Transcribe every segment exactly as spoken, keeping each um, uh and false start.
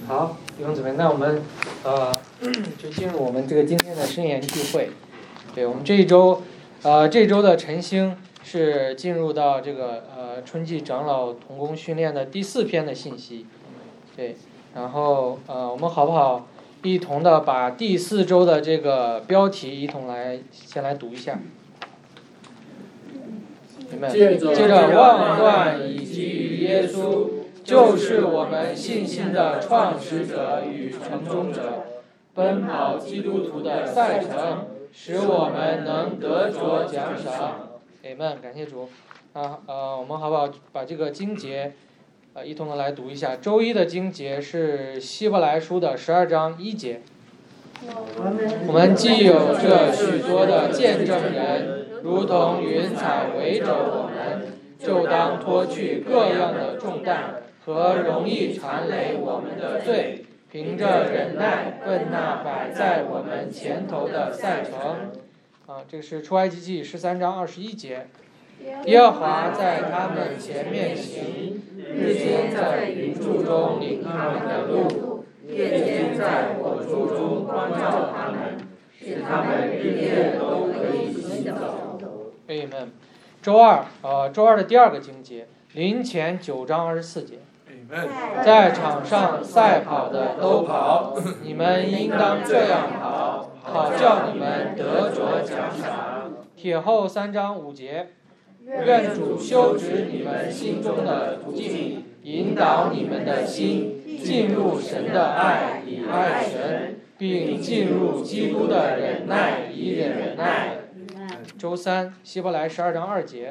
好，弟兄姊妹，那我们呃就进入我们这个今天的申言聚会。对，我们这一周，呃这一周的晨星是进入到这个呃春季长老同工训练的第四篇的信息。对，然后呃我们好不好一同的把第四周的这个标题一同来先来读一下。你们接着望断以及于耶稣，就是我们信心的创始者与成终者，奔跑基督徒的赛程，使我们能得着奖赏。Amen，感谢主。啊呃，我们好不好把这个经节，呃，一同的来读一下。周一的经节是希伯来书的十二章一节。我们既有这许多的见证人，如同云彩围着我们，就当脱去各样的重担和容易缠累我们的罪，凭着忍耐奔那摆在我们前头的赛程。啊，这是出埃及记十三章二十一节。耶和华在他们前面行，日间在云柱中领他们的路，夜间在火柱中光照他们，使他们日夜都可以行走。Amen。周二，呃，周二的第二个经节，林前九章二十四节。在场上赛跑的都跑，你们应当这样跑，好叫你们得着奖赏。帖后三章五节，愿主修直你们心中的途径，引导你们的心进入神的爱，以爱神，并进入基督的忍耐，以忍耐。周三，希伯来十二章二节，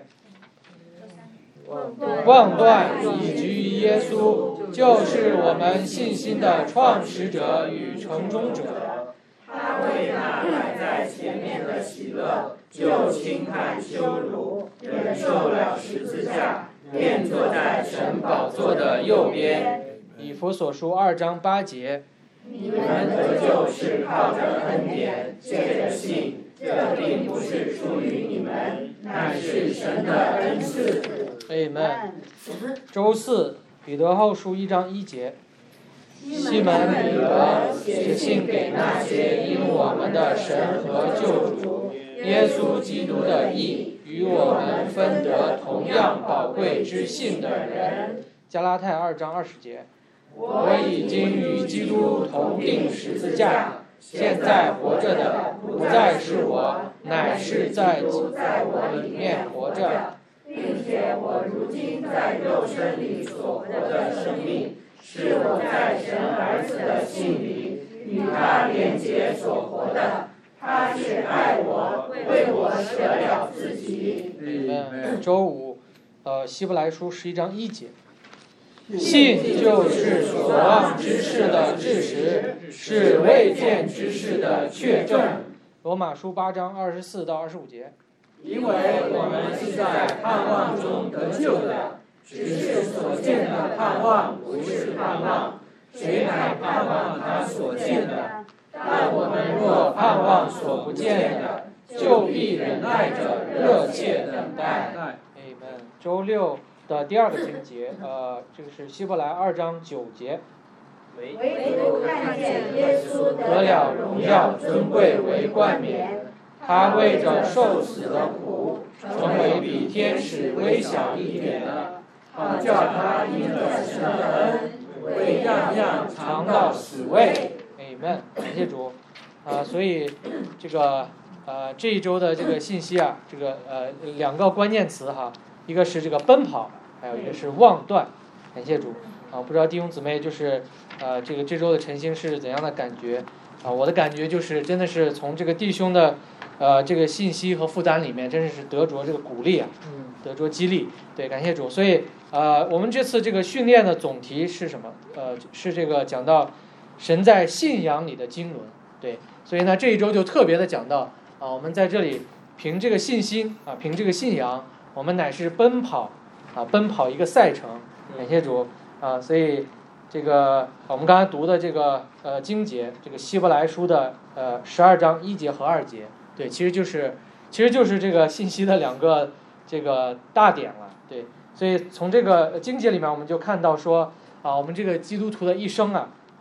望断以及于耶稣，就是我们信心的创始者与成终者。他为那摆在前面的喜乐，就轻看羞辱，忍受了十字架，便坐在神宝座的右边。以弗所书二章八节，你们得救是靠着恩典，借着信。这并不是出于你们，乃是神的恩赐。Amen。周四，彼得后书一章一节，西门彼得写信给那些因我们的神和救主耶稣基督的义与我们分得同样宝贵之信的人。加拉太二章二十节，我已经与基督同定十字架。现在活着的不再是我，乃是在主在我里面活着，并且我如今在肉身里所活的生命，是我在神儿子的信里与他连结所活的。他是爱我，为我舍了自己。嗯，周五，呃，希伯来书十一章一节。信就是所望之事的知识，是未见之事的确证。罗马书八章二十四到二十五节。因为我们是在盼望中得救的，只是所见的盼望不是盼望，谁乃盼望他所见的？但我们若盼望所不见的，就必忍耐着热切等待。Amen。周六的第二个经节，呃，这个是希伯来二章九节。唯独看见耶稣得了荣耀尊贵为冠冕，他为着受死的苦，成为比天使微小一点的，好叫他因着神的恩，为样样尝到死味。Amen，感谢主。啊、呃，所以这个呃这一周的这个信息啊，这个呃两个关键词哈，一个是这个奔跑。还有一个是望断，感谢主啊！不知道弟兄姊妹就是呃这个这周的晨星是怎样的感觉啊？我的感觉就是真的是从这个弟兄的呃这个信息和负担里面，真的是得着这个鼓励啊，得着激励。对，感谢主。所以呃我们这次这个训练的总题是什么？呃是这个讲到神在信仰里的经纶。对，所以呢这一周就特别的讲到啊，我们在这里凭这个信心啊，凭这个信仰，我们乃是奔跑。啊，奔跑一个赛程，感谢主啊！所以这个我们刚才读的这个呃经节，这个希伯来书的呃十二章一节和二节，对，其实就是其实就是这个信息的两个这个大点了，对。所以从这个经节里面，我们就看到说啊，我们这个基督徒的一生啊，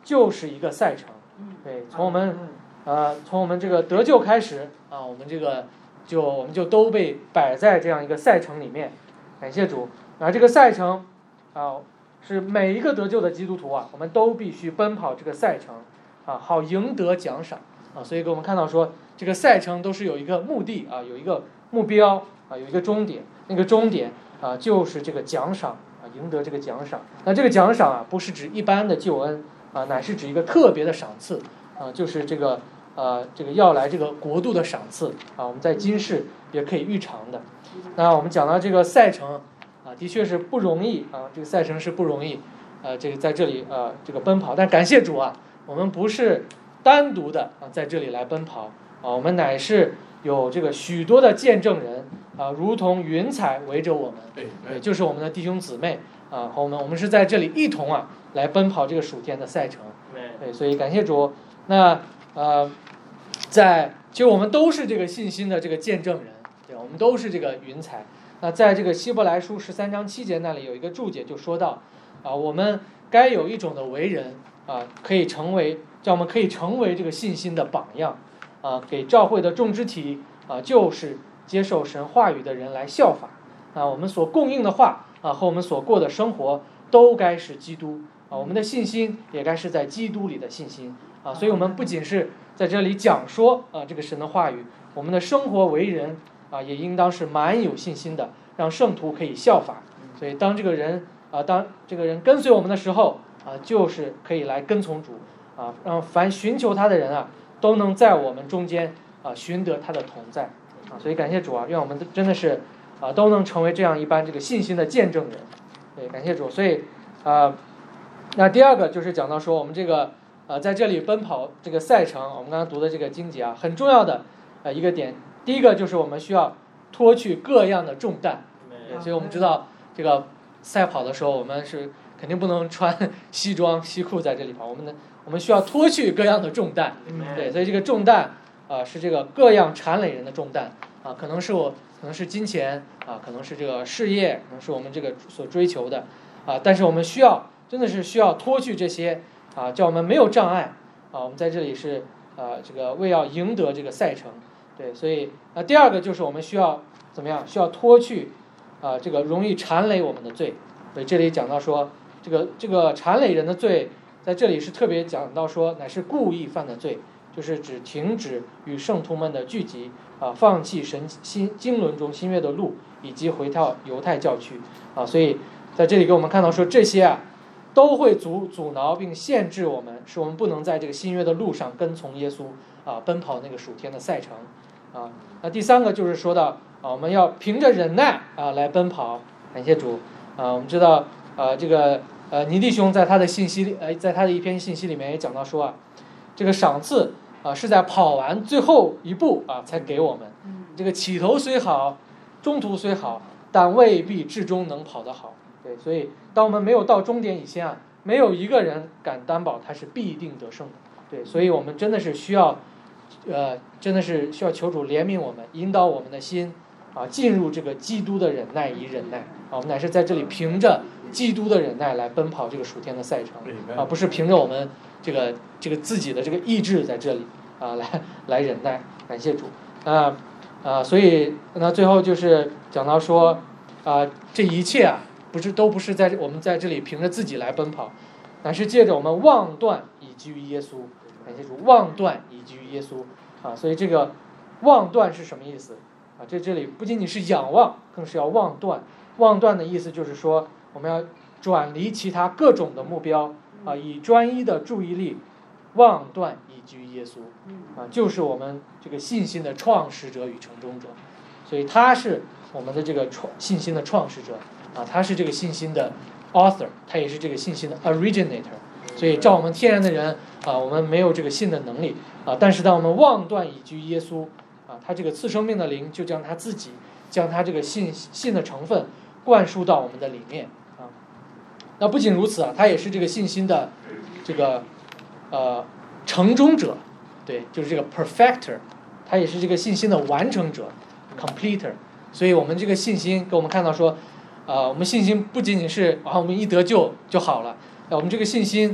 就是一个赛程。对，从我们呃从我们这个得救开始啊，我们这个就我们就都被摆在这样一个赛程里面。感谢主。啊，这个赛程啊，是每一个得救的基督徒啊，我们都必须奔跑这个赛程啊，好赢得奖赏啊。所以给我们看到说，这个赛程都是有一个目的啊，有一个目标啊，有一个终点。那个终点啊，就是这个奖赏啊，赢得这个奖赏。那这个奖赏啊，不是指一般的救恩啊，乃是指一个特别的赏赐啊，就是这个呃这个要来这个国度的赏赐啊，我们在今世也可以预尝的。那我们讲到这个赛程啊，的确是不容易啊，这个赛程是不容易，呃，这个在这里呃这个奔跑，但感谢主啊，我们不是单独的啊在这里来奔跑啊，我们乃是有这个许多的见证人啊，如同云彩围着我们，对，就是我们的弟兄姊妹啊，和我们我们是在这里一同啊来奔跑这个属天的赛程，对，所以感谢主。那呃，在其实我们都是这个信心的这个见证人，对，我们都是这个云彩。那在这个希伯来书十三章七节那里有一个注解就说到啊，我们该有一种的为人啊，可以成为叫我们可以成为这个信心的榜样啊，给教会的众肢体啊，就是接受神话语的人来效法啊。我们所供应的话啊和我们所过的生活都该是基督啊，我们的信心也该是在基督里的信心啊。所以我们不仅是在这里讲说啊这个神的话语，我们的生活为人啊，也应当是蛮有信心的，让圣徒可以效法。所以当这个人啊，当这个人跟随我们的时候啊，就是可以来跟从主啊，让凡寻求他的人啊，都能在我们中间啊寻得他的同在啊。所以感谢主啊，愿我们真的是啊都能成为这样一般这个信心的见证人。对，感谢主。所以啊，那第二个就是讲到说我们这个啊在这里奔跑这个赛程，我们刚刚读的这个经节啊，很重要的呃一个点。第一个就是我们需要脱去各样的重担，所以我们知道这个赛跑的时候，我们是肯定不能穿西装西裤在这里跑，我们呢，我们需要脱去各样的重担，对，所以这个重担啊、呃、是这个各样缠累人的重担啊，可能是我可能是金钱啊，可能是这个事业，可能是我们这个所追求的啊，但是我们需要真的是需要脱去这些啊，叫我们没有障碍啊，我们在这里是啊这个为要赢得这个赛程。对，所以那、呃、第二个就是我们需要怎么样？需要脱去啊、呃、这个容易缠累我们的罪。所以这里讲到说，这个这个缠累人的罪，在这里是特别讲到说，乃是故意犯的罪，就是指停止与圣徒们的聚集啊、呃，放弃神新经纶中新约的路，以及回到犹太教区啊。所以在这里给我们看到说，这些啊都会阻阻挠并限制我们，使我们不能在这个新约的路上跟从耶稣啊，奔跑那个属天的赛程。啊，那第三个就是说到啊，我们要凭着忍耐啊来奔跑，感谢主啊。我们知道啊，这个呃尼弟兄在他的信息里，呃，在他的一篇信息里面也讲到说啊，这个赏赐啊是在跑完最后一步啊才给我们。这个起头虽好，中途虽好，但未必至终能跑得好。对，所以当我们没有到终点以前啊，没有一个人敢担保他是必定得胜的。对，所以我们真的是需要。呃，真的是需要求主怜悯我们，引导我们的心啊，进入这个基督的忍耐以忍耐啊。我们乃是在这里凭着基督的忍耐来奔跑这个属天的赛程啊，不是凭着我们这个这个自己的这个意志在这里啊来来忍耐。感谢主啊啊！所以那最后就是讲到说啊，这一切啊，不是都不是在我们在这里凭着自己来奔跑，乃是借着我们望断以基于耶稣。感谢主，望断以基于耶稣啊，所以这个望断是什么意思啊？这这里不仅仅是仰望，更是要望断。望断的意思就是说，我们要转离其他各种的目标啊，以专一的注意力望断以基于耶稣啊，就是我们这个信心的创始者与成终者。所以他是我们的这个创信心的创始者啊，他是这个信心的 author， 他也是这个信心的 originator。所以照我们天然的人啊，我们没有这个信的能力啊，但是当我们望断以基于耶稣啊，他这个赐生命的灵就将他自己将他这个信信的成分灌输到我们的里面啊。那不仅如此啊，他也是这个信心的这个呃成终者，对，就是这个 perfecter， 他也是这个信心的完成者 completer。所以我们这个信心给我们看到说啊、呃，我们信心不仅仅是啊我们一得救就好了。我们这个信心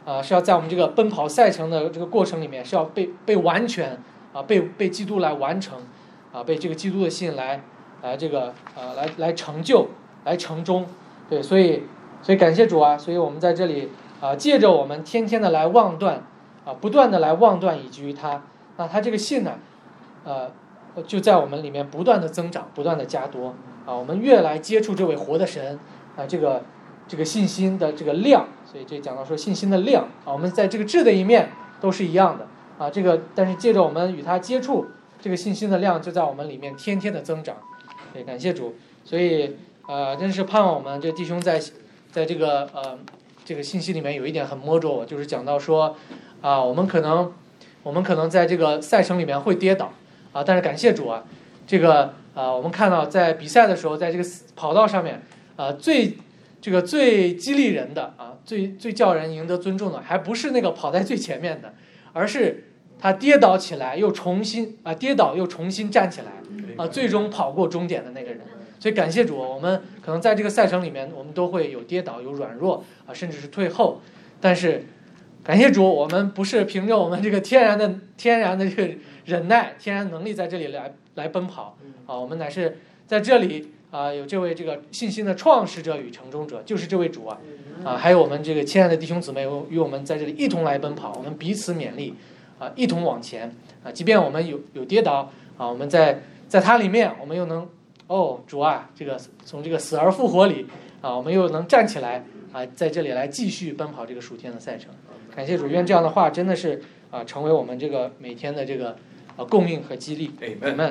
啊，是要在我们这个奔跑赛程的这个过程里面，是要被被完全啊，被被基督来完成啊，被这个基督的信来来这个啊来来成就，来成终。对，所以所以感谢主啊，所以我们在这里啊，借着我们天天的来望断啊，不断的来望断以至于他，那他这个信呢，呃，就在我们里面不断的增长，不断的加多啊，我们越来接触这位活的神啊，这个这个信心的这个量，所以这讲到说信心的量啊，我们在这个质的一面都是一样的啊，这个但是借着我们与他接触，这个信心的量就在我们里面天天的增长。对，感谢主，所以呃，真是盼望我们这弟兄在在这个呃这个信息里面有一点很摸着我，就是讲到说啊，我们可能我们可能在这个赛程里面会跌倒啊，但是感谢主啊，这个啊我们看到在比赛的时候，在这个跑道上面啊最这个最激励人的啊，最最叫人赢得尊重的，还不是那个跑在最前面的，而是他跌倒起来又重新啊跌倒又重新站起来啊，最终跑过终点的那个人。所以感谢主，我们可能在这个赛程里面，我们都会有跌倒、有软弱啊，甚至是退后。但是感谢主，我们不是凭着我们这个天然的、天然的这个忍耐、天然能力在这里来来奔跑啊，我们乃是在这里啊，有这位这个信心的创始者与成终者，就是这位主啊啊，还有我们这个亲爱的弟兄姊妹与我们在这里一同来奔跑，我们彼此勉励啊，一同往前啊，即便我们有有跌倒啊，我们在在它里面，我们又能。哦，主啊，这个从这个死而复活里啊，我们又能站起来啊，在这里来继续奔跑这个属天的赛程。感谢主，愿这样的话真的是啊，成为我们这个每天的这个啊供应和激励。Amen。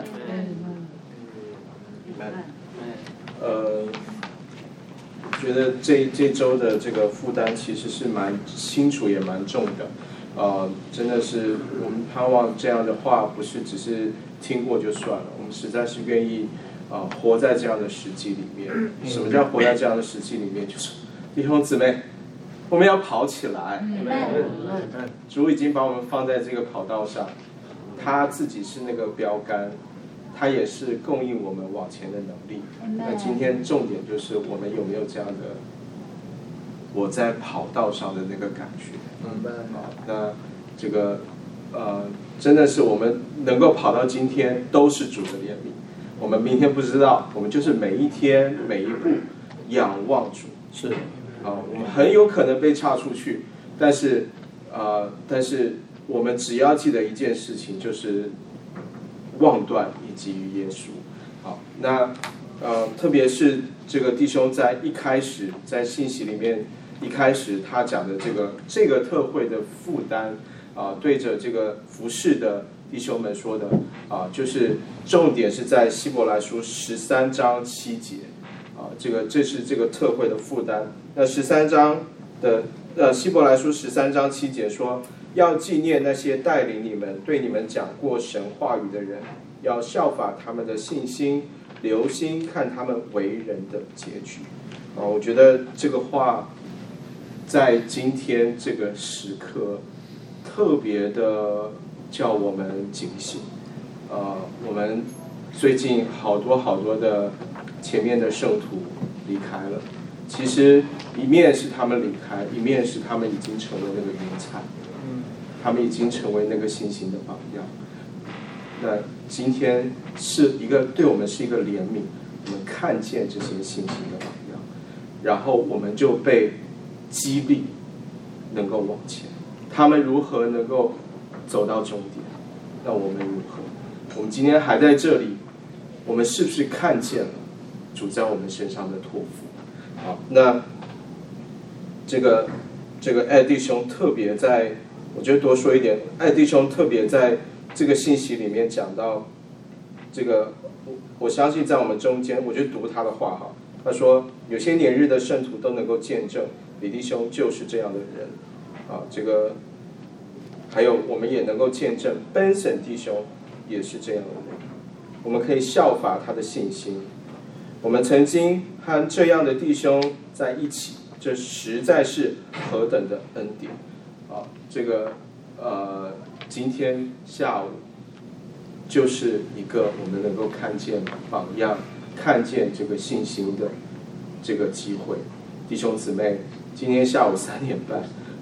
呃，觉得这这周的这个负担其实是蛮清楚也蛮重的，呃，真的是我们盼望这样的话不是只是听过就算了，我们实在是愿意。啊，活在这样的实际里面。什么叫活在这样的实际里面？就是弟兄姊妹，我们要跑起来。主已经把我们放在这个跑道上，他自己是那个标杆，他也是供应我们往前的能力。那今天重点就是我们有没有这样的我在跑道上的那个感觉。啊，那这个呃，真的是我们能够跑到今天，都是主的怜悯。我们明天不知道，我们就是每一天每一步仰望主，是啊，我们很有可能被岔出去，但是呃，但是我们只要记得一件事情，就是望断以及于耶稣。好，那呃，特别是这个弟兄在一开始在信息里面一开始他讲的这个这个特会的负担啊、呃，对着这个服事的。弟兄们说的啊，就是重点是在希伯来书十三章七节啊，这个这是这个特会的负担。那十三章的呃希伯来书十三章七节说，要纪念那些带领你们、对你们讲过神话语的人，要效法他们的信心，留心看他们为人的结局啊。我觉得这个话在今天这个时刻特别的。叫我们警醒，呃，我们最近好多好多的前面的圣徒离开了，其实一面是他们离开，一面是他们已经成为那个云彩，他们已经成为那个信心的榜样。那今天是一个对我们是一个怜悯，我们看见这些信心的榜样，然后我们就被激励，能够往前。他们如何能够走到终点？那我们如何？我们今天还在这里，我们是不是看见了主在我们身上的托付？好，那这个这个艾弟兄特别在，我觉得多说一点，艾弟兄特别在这个信息里面讲到这个，我相信在我们中间，我就读他的话哈，他说有些年日的圣徒都能够见证李弟兄就是这样的人啊，这个。还有，我们也能够见证奔神弟兄也是这样的人，我们可以效法他的信心。我们曾经和这样的弟兄在一起，这实在是何等的恩典啊！这个呃，今天下午就是一个我们能够看见榜样、看见这个信心的这个机会。弟兄姊妹，今天下午三点半。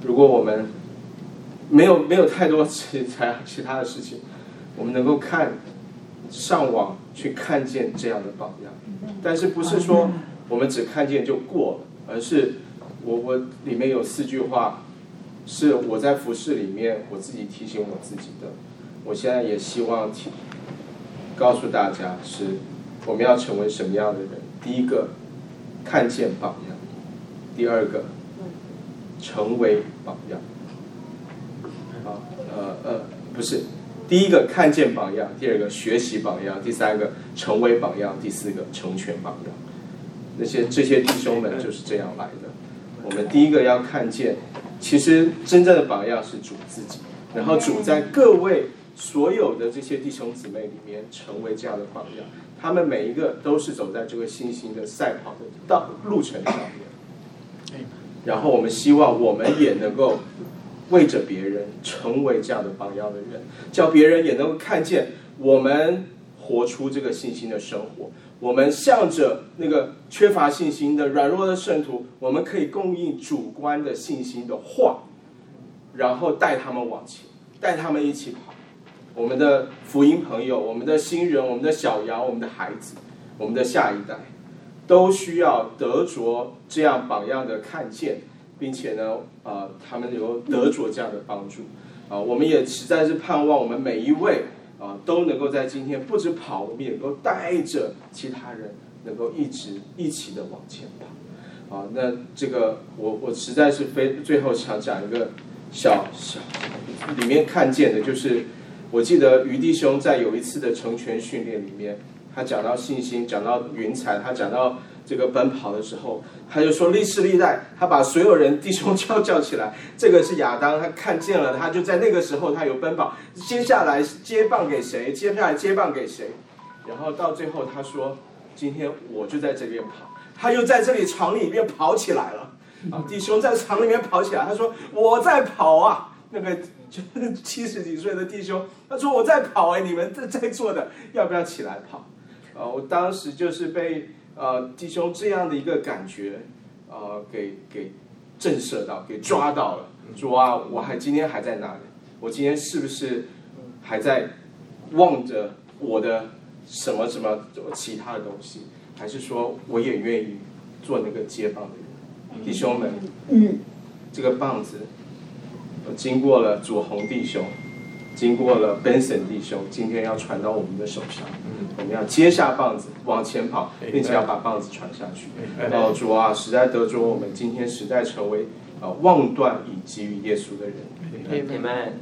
如果我们没有没有太多其他其他的事情，我们能够看上网去看见这样的榜样，但是不是说我们只看见就过了，而是我我里面有四句话，是我在服事里面我自己提醒我自己的，我现在也希望提告诉大家，是我们要成为什么样的人。第一个，看见榜样；第二个，成为榜样。啊，呃呃，不是，第一个看见榜样，第二个学习榜样，第三个成为榜样，第四个成全榜样。那些这些弟兄们就是这样来的。我们第一个要看见，其实真正的榜样是主自己，然后主在各位所有的这些弟兄姊妹里面成为这样的榜样，他们每一个都是走在这个信心的赛跑的道路程上面。然后我们希望我们也能够为着别人成为这样的榜样的人，叫别人也能够看见我们活出这个信心的生活。我们向着那个缺乏信心的软弱的圣徒，我们可以供应主观的信心的话，然后带他们往前，带他们一起跑。我们的福音朋友，我们的新人，我们的小羊，我们的孩子，我们的下一代，都需要得着这样榜样的看见，并且呢，呃，他们能够得着这样的帮助。啊、呃，我们也实在是盼望我们每一位啊、呃，都能够在今天不止跑，我们也能够带着其他人，能够一直一起的往前跑。啊、呃，那这个我我实在是非最后想讲一个小小里面看见的，就是我记得于弟兄在有一次的成全训练里面，他讲到信心，讲到云彩，他讲到这个奔跑的时候，他就说历世历代，他把所有人弟兄叫叫起来。这个是亚当，他看见了，他就在那个时候他有奔跑。接下来接棒给谁？接下来接棒给谁？然后到最后他说，今天我就在这边跑，他又在这里场里面跑起来了。啊，弟兄在场里面跑起来，他说我在跑啊。那个就是七十几岁的弟兄，他说我在跑哎，你们在在座的要不要起来跑？啊，我当时就是被呃弟兄这样的一个感觉，呃给给震慑到，给抓到了。主啊，我还今天还在哪里？我今天是不是还在望着我的什么什么其他的东西？还是说我也愿意做那个接棒的人？弟兄们，嗯，这个棒子。经过了左宏弟兄，经过了 Benson 弟兄，今天要传到我们的手上，我们要接下棒子往前跑，并且要把棒子传下去。哦，主啊，实在得着我们今天实在成为呃望断以给予耶稣的人。Amen。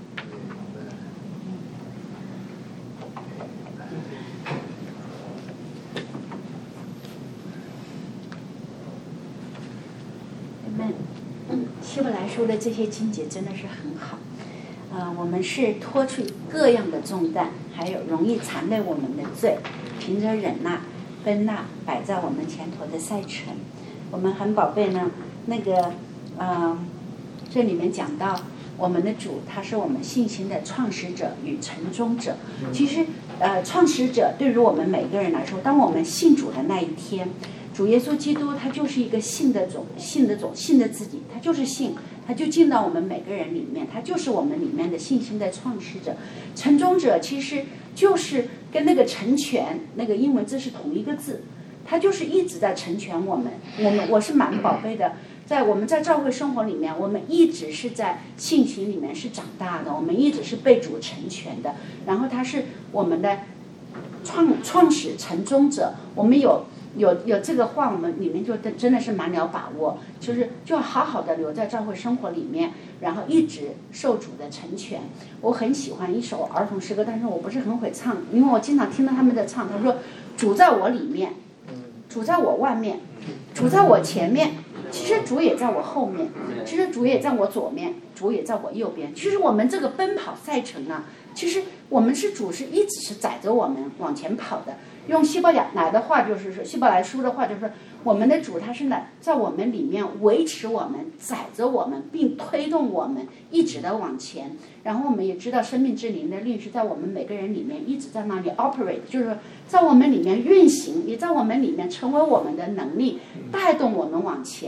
希伯来书的这些经节真的是很好，呃，我们是脱去各样的重担，还有容易缠累我们的罪，凭着忍耐奔那摆在我们前头的赛程。我们很宝贝呢，那个，呃，这里面讲到我们的主，他是我们信心的创始者与成终者。其实，呃，创始者对于我们每个人来说，当我们信主的那一天。主耶稣基督他就是一个信的种，信的种，信的自己，他就是信，他就进到我们每个人里面，他就是我们里面的信心的创始者。成终者其实就是跟那个成全那个英文字是同一个字，他就是一直在成全我们。我们我是蛮宝贝的，在我们在教会生活里面，我们一直是在信心里面是长大的，我们一直是被主成全的。然后他是我们的创创始成终者，我们有。有有这个话，我们里面就真的是蛮了把握，就是就好好的留在教会生活里面，然后一直受主的成全。我很喜欢一首儿童诗歌，但是我不是很会唱，因为我经常听到他们在唱。他说：“主在我里面，主在我外面，主在我前面，其实主也在我后面，其实主也在我左面，主也在我右边。其实我们这个奔跑赛程啊，其实我们是主是一直是载着我们往前跑的。”用希伯来的话就是说，希伯来书的话就是说，我们的主他是呢在我们里面维持我们，载着我们，并推动我们一直的往前。然后我们也知道生命之灵的律是在我们每个人里面一直在那里 operate， 就是在我们里面运行，也在我们里面成为我们的能力，带动我们往前。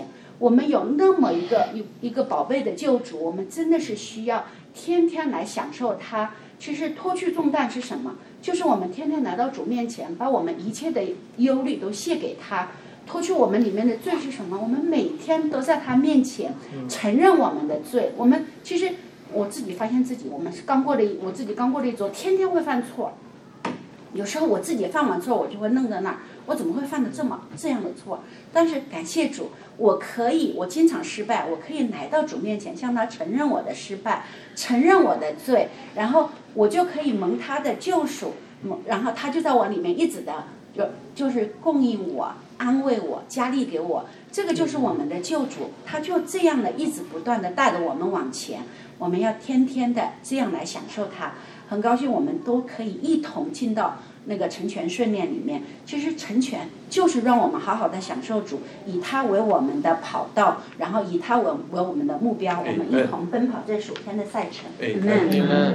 我们有那么一个一一个宝贝的救主，我们真的是需要天天来享受他。其实脱去重担是什么？就是我们天天来到主面前，把我们一切的忧虑都卸给他。脱去我们里面的罪是什么？我们每天都在他面前承认我们的罪。我们其实我自己发现自己，我们是刚过了一，我自己刚过了一周，天天会犯错。有时候我自己犯完错，我就会愣在那儿，我怎么会犯的这么这样的错？但是感谢主，我可以，我经常失败，我可以来到主面前，向他承认我的失败，承认我的罪，然后我就可以蒙他的救赎，然后他就在我里面一直的就就是供应我、安慰我、加力给我。这个就是我们的救主，他就这样的一直不断的带着我们往前，我们要天天的这样来享受他。很高兴我们都可以一同进到那个成全训练里面。其实成全就是让我们好好的享受主，以他为我们的跑道，然后以他为为我们的目标，我们一同奔跑这属天的赛程。 嗯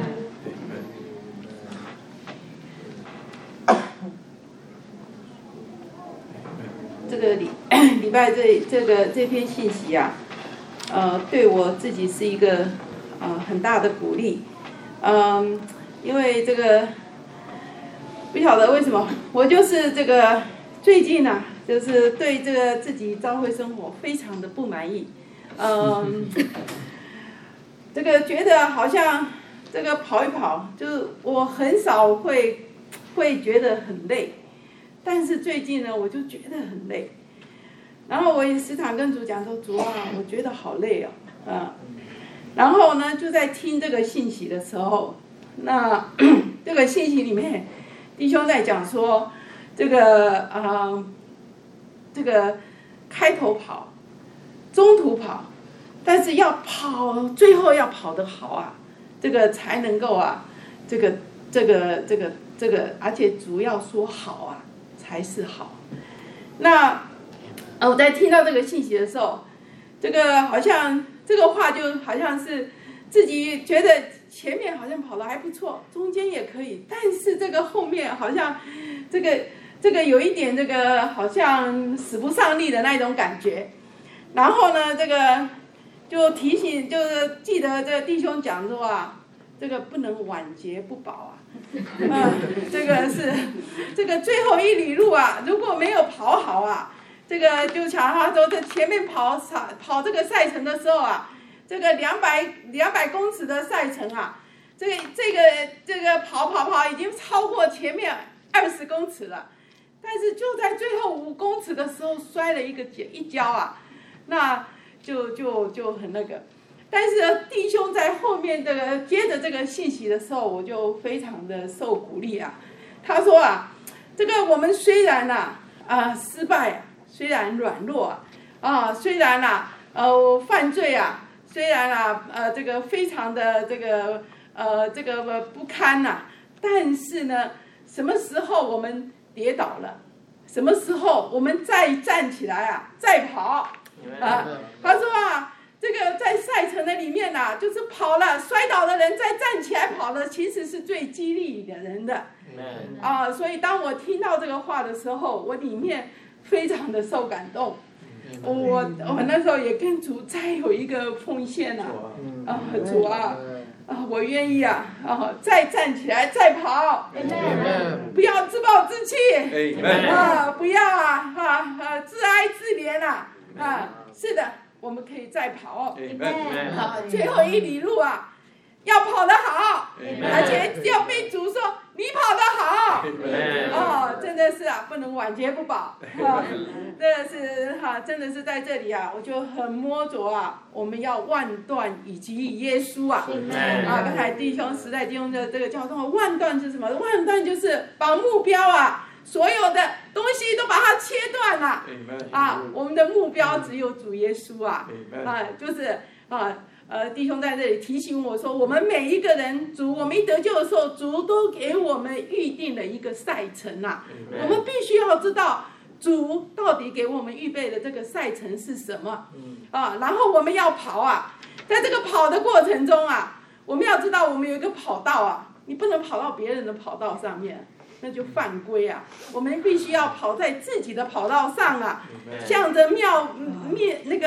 这个礼礼拜这这个这篇信息啊，呃，对我自己是一个呃很大的鼓励，嗯，因为这个不晓得为什么，我就是这个最近啊，就是对这个自己教会生活非常的不满意，嗯，这个觉得好像这个跑一跑，就是我很少会会觉得很累。但是最近呢，我就觉得很累，然后我也时常跟主讲说：“主啊，我觉得好累哦，啊。”然后呢，就在听这个信息的时候，那这个信息里面，弟兄在讲说，这个啊、呃，这个开头跑，中途跑，但是要跑，最后要跑得好啊，这个才能够啊，这个这个这个这个，而且主要说好啊。才是好。那我在听到这个信息的时候，这个好像这个话就好像是自己觉得前面好像跑得还不错，中间也可以，但是这个后面好像这个这个有一点这个好像使不上力的那种感觉。然后呢，这个就提醒，就是记得这个弟兄讲说啊，这个不能晚节不保啊。嗯，这个是这个最后一里路啊，如果没有跑好啊，这个就像他说，在前面跑跑这个赛程的时候啊，这个两百两百公尺的赛程啊，这个这个这个跑跑跑已经超过前面二十公尺了，但是就在最后五公尺的时候摔了一个一跤啊，那就就就很那个。但是弟兄在后面这个接着这个信息的时候，我就非常的受鼓励啊。他说啊，这个我们虽然呐 啊, 啊失败啊，虽然软弱啊，啊虽然呐 啊, 呃犯罪啊，虽然啊呃这个非常的这个呃这个不堪呐、啊，但是呢，什么时候我们跌倒了，什么时候我们再站起来啊，再跑啊？他说啊。这个在赛程的里面呐、啊，就是跑了摔倒的人再站起来跑了，其实是最激励的人的。啊，所以当我听到这个话的时候，我里面非常的受感动。我我那时候也跟主再有一个奉献呐、啊，啊主啊，啊我愿意啊，啊再站起来再跑，不要自暴自弃，啊不要啊啊啊自哀自怜啊啊是的。我们可以再跑，啊，最后一里路啊，要跑得好，而且要被主说你跑得好，哦，真的是啊，不能晚节不保，啊，真的是哈、啊，真的是在这里啊，我就很摸着啊，我们要万段以及以耶稣啊，啊，刚才弟兄时代弟兄的这个交通，万段是什么？万段就是把目标啊。所有的东西都把它切断了，啊，我们的目标只有主耶稣啊，啊，就是啊，呃，弟兄在这里提醒我说，我们每一个人，主，我们一得救的时候，主都给我们预定了一个赛程啊，我们必须要知道主到底给我们预备的这个赛程是什么，啊，然后我们要跑啊，在这个跑的过程中啊，我们要知道我们有一个跑道啊，你不能跑到别人的跑道上面。那就犯规啊！我们必须要跑在自己的跑道上啊，向着庙面那个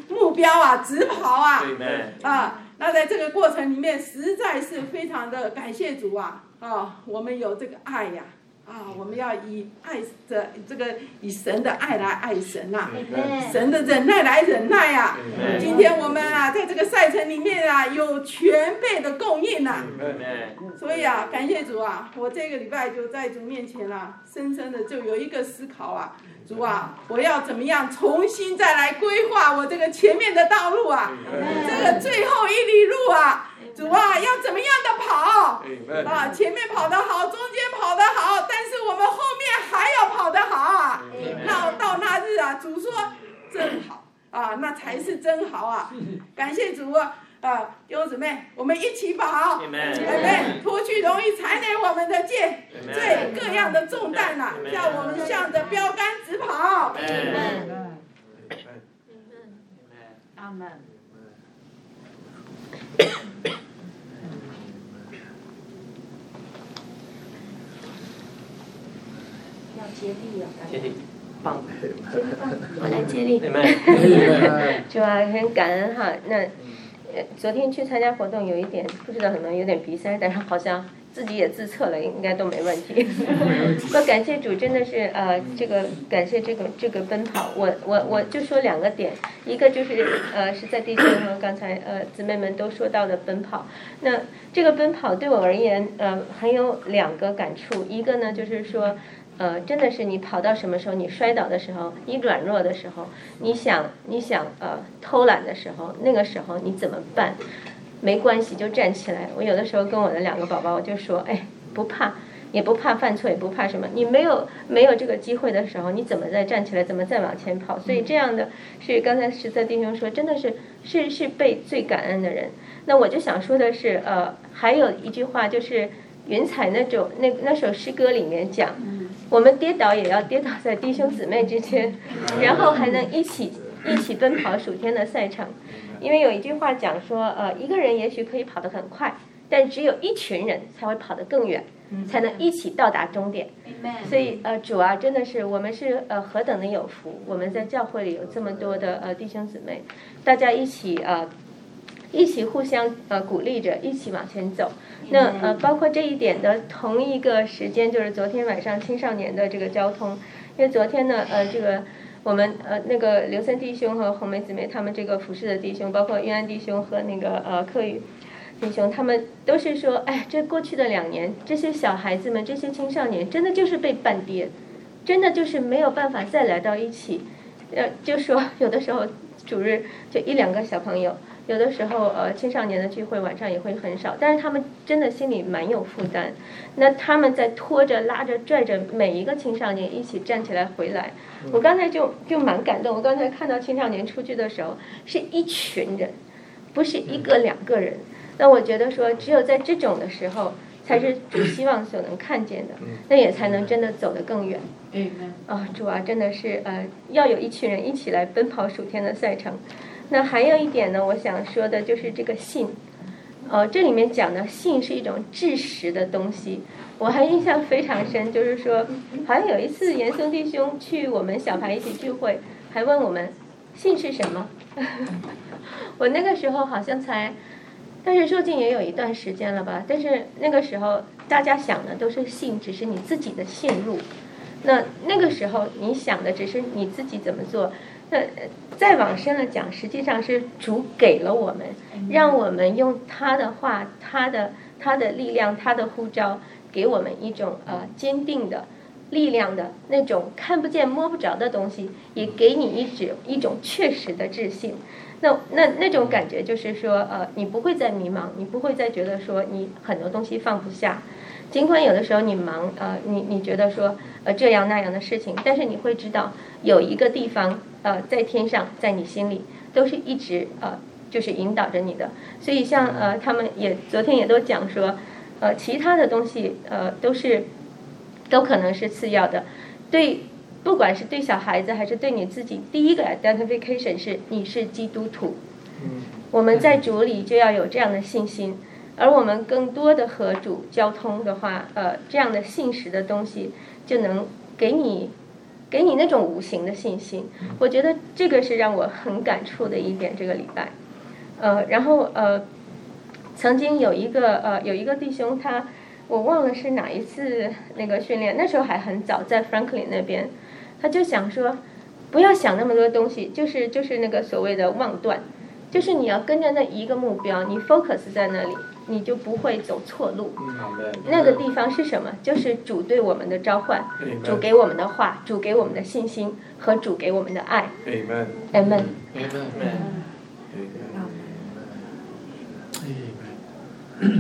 目标啊，直跑啊，啊，那在这个过程里面，实在是非常的感谢主啊，啊，我们有这个爱呀、啊，啊，我们要以爱的这个以神的爱来爱神呐、啊，神的忍耐来忍耐啊。今天我们啊，在这个赛程里面啊，有全备的供应呐、啊。所以啊，感谢主啊，我这个礼拜就在主面前啊，深深的就有一个思考啊，主啊，我要怎么样重新再来规划我这个前面的道路啊，这个最后一里路啊。主啊，要怎么样的跑啊？前面跑得好，中间跑得好，但是我们后面还要跑得好啊！那到那日啊，主说真好啊，那才是真好啊！感谢主啊！啊，弟兄姊妹，我们一起跑，阿们，脱去容易缠累我们的戒，罪各样的重担呐，叫我们向着标杆直跑。 阿门。要接力了， 接力，棒， 接力棒，我来接力。 主啊，很感恩哈。那呃，昨天去参加活动，有一点不知道可能有点鼻塞，但是好像自己也自测了，应该都没问题。我感谢主，真的是呃，这个感谢这个这个奔跑，我我我就说两个点，一个就是呃是在弟兄和刚才呃姊妹们都说到的奔跑。那这个奔跑对我而言，呃，还有两个感触，一个呢就是说。呃，真的是你跑到什么时候，你摔倒的时候，你软弱的时候，你想你想呃偷懒的时候，那个时候你怎么办？没关系，就站起来。我有的时候跟我的两个宝宝，我就说，哎，不怕，也不怕犯错，也不怕什么。你没有没有这个机会的时候，你怎么再站起来？怎么再往前跑？所以这样的是刚才实在弟兄说，真的是是是被最感恩的人。那我就想说的是，呃，还有一句话就是云彩那种那那首诗歌里面讲。我们跌倒也要跌倒在弟兄姊妹之间，然后还能一起一起奔跑属天的赛场。因为有一句话讲说，呃，一个人也许可以跑得很快，但只有一群人才会跑得更远，才能一起到达终点。所以呃，主啊，真的是我们是呃何等的有福，我们在教会里有这么多的呃弟兄姊妹，大家一起呃。一起互相呃鼓励着，一起往前走。那呃，包括这一点的同一个时间，就是昨天晚上青少年的这个交通，因为昨天呢，呃，这个我们呃那个刘森弟兄和红梅姊妹他们这个服侍的弟兄，包括约安弟兄和那个呃柯宇弟兄，他们都是说，哎，这过去的两年，这些小孩子们，这些青少年，真的就是被半跌，真的就是没有办法再来到一起。呃，就说有的时候主日就一两个小朋友。有的时候，呃，青少年的聚会晚上也会很少，但是他们真的心里蛮有负担。那他们在拖着、拉着、拽着每一个青少年一起站起来回来。我刚才就就蛮感动。我刚才看到青少年出去的时候，是一群人，不是一个两个人。那我觉得说，只有在这种的时候，才是主希望所能看见的，那也才能真的走得更远。 嗯， 啊，主啊，真的是呃，要有一群人一起来奔跑属天的赛程。那还有一点呢，我想说的就是这个信，呃，这里面讲的信是一种知识的东西。我还印象非常深，就是说，好像有一次严嵩弟兄去我们小孩一起聚会，还问我们信是什么。我那个时候好像才，但是受浸也有一段时间了吧。但是那个时候大家想的都是信，只是你自己的陷入。那那个时候你想的只是你自己怎么做。那再往深了讲，实际上是主给了我们，让我们用他的话、他的他的力量、他的呼召，给我们一种呃坚定的力量的那种看不见摸不着的东西，也给你一种一种确实的自信。那那那种感觉就是说，呃，你不会再迷茫，你不会再觉得说你很多东西放不下。尽管有的时候你忙，呃，你你觉得说呃这样那样的事情，但是你会知道有一个地方，呃，在天上，在你心里都是一直呃就是引导着你的。所以像呃他们也昨天也都讲说，呃其他的东西呃都是都可能是次要的。对，不管是对小孩子还是对你自己，第一个 identification 是你是基督徒。我们在主里就要有这样的信心。而我们更多的和主交通的话，呃，这样的信实的东西就能给你给你那种无形的信心。我觉得这个是让我很感触的一点，这个礼拜。呃，然后呃，曾经有一个呃有一个弟兄他，我忘了是哪一次那个训练，那时候还很早，在 Franklin 那边，他就想说，不要想那么多东西，就是就是那个所谓的妄断，就是你要跟着那一个目标，你 focus 在那里，你就不会走错路。那个地方是什么？就是主对我们的召唤，主给我们的话，主给我们的信心和主给我们的爱。 Amen. Amen. Amen.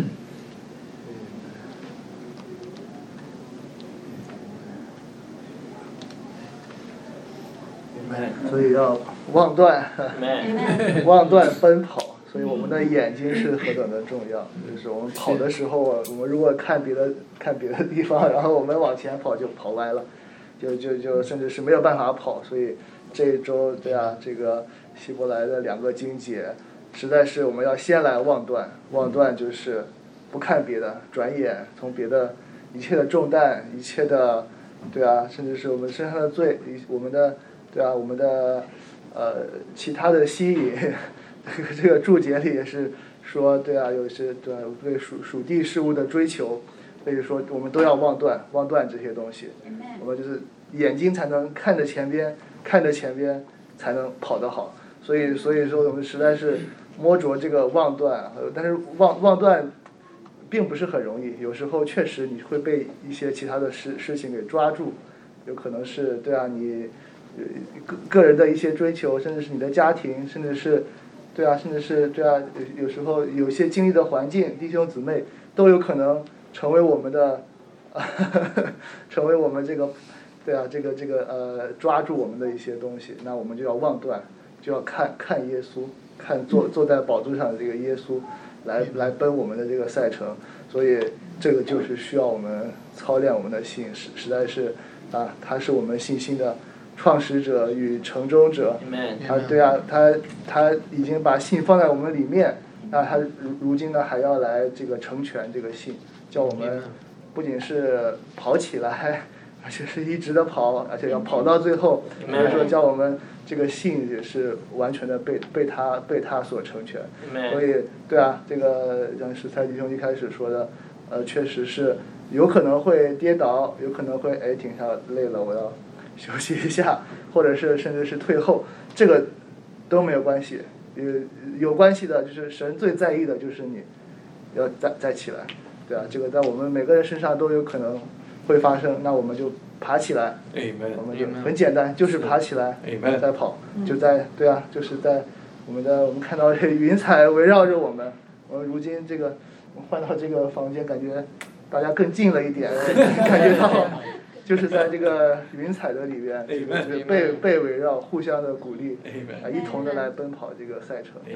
所以要忘断，忘断奔跑。所以我们的眼睛是何等的重要。就是我们跑的时候啊，我们如果看别的看别的地方，然后我们往前跑就跑歪了，就就就甚至是没有办法跑。所以这一周对啊，这个希伯来的两个经节，实在是我们要先来忘断。忘断就是不看别的，转眼从别的一切的重担，一切的对啊，甚至是我们身上的罪，我们的对啊，我们的呃其他的吸引。这个注解里也是说，对啊，有些对啊，对属属地事物的追求，所以说我们都要忘断，忘断这些东西。我们就是眼睛才能看着前边，看着前边才能跑得好。所以，所以说我们实在是摸着这个忘断，但是忘忘断并不是很容易，有时候确实你会被一些其他的事事情给抓住，有可能是对啊，你个个人的一些追求，甚至是你的家庭，甚至是。对啊，甚至是对啊，有有时候有些经历的环境，弟兄姊妹都有可能成为我们的，呵呵成为我们这个，对啊，这个这个呃抓住我们的一些东西，那我们就要忘断，就要看看耶稣，看坐坐在宝座上的这个耶稣，来来奔我们的这个赛程，所以这个就是需要我们操练我们的心，实实在是啊，他是我们信心的。创始者与成终者，啊，对啊，他他已经把信放在我们里面，那他如如今呢还要来这个成全这个信，叫我们不仅是跑起来，而且是一直的跑，而且要跑到最后，比如说叫我们这个信也是完全的被被他被他所成全，所以对啊，这个像石才弟兄一开始说的，呃，确实是有可能会跌倒，有可能会哎停下累了，我要。休息一下，或者是甚至是退后，这个都没有关系。有有关系的就是神最在意的就是你要再再起来，对啊，这个在我们每个人身上都有可能会发生。那我们就爬起来， Amen. 我们就很简单，就是爬起来， Amen. 再跑，就在对啊，就是在我们的我们看到这云彩围绕着我们，我们如今这个换到这个房间，感觉大家更近了一点，感觉到。就是在这个云彩的里边，就是被被围绕，互相的鼓励，啊，一同的来奔跑这个赛程。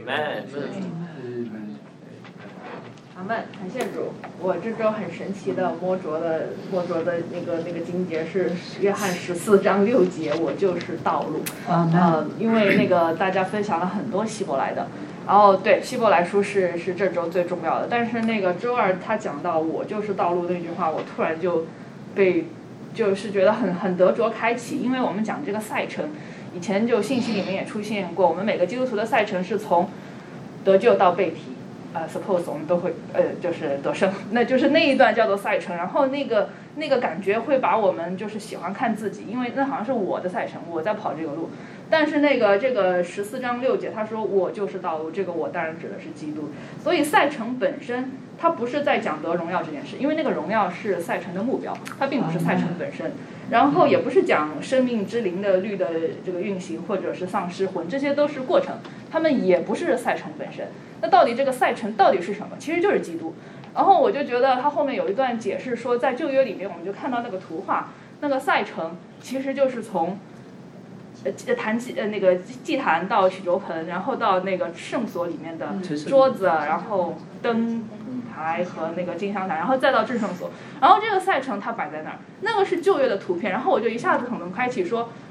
阿们，感谢主。我这周很神奇的摸着的摸着的那个那个经节是约翰十四章六节，我就是道路。呃，因为那个大家分享了很多希伯来的，然后对希伯来书是是这周最重要的，但是那个周二他讲到我就是道路那句话，我突然就被。就是觉得很很得着开启，因为我们讲这个赛程，以前就信息里面也出现过，我们每个基督徒的赛程是从得救到被提，呃 ，suppose 我们都会呃就是得胜，那就是那一段叫做赛程，然后那个那个感觉会把我们就是喜欢看自己，因为那好像是我的赛程，我在跑这个路，但是那个这个十四章六节他说我就是道路，这个我当然指的是基督，所以赛程本身。它不是在讲得荣耀这件事，因为那个荣耀是赛程的目标，它并不是赛程本身。然后也不是讲生命之灵的律的这个运行，或者是丧尸魂，这些都是过程，他们也不是赛程本身。那到底这个赛程到底是什么？其实就是基督。然后我就觉得他后面有一段解释说，在旧约里面我们就看到那个图画，那个赛程其实就是从呃坛祭呃那个祭坛到许多盆，然后到那个圣所里面的桌子，然后灯。台和那个金香台，然后再到至圣所，然后这个赛程它摆在那儿，那个是旧约的图片，然后我就一下子很能开启说，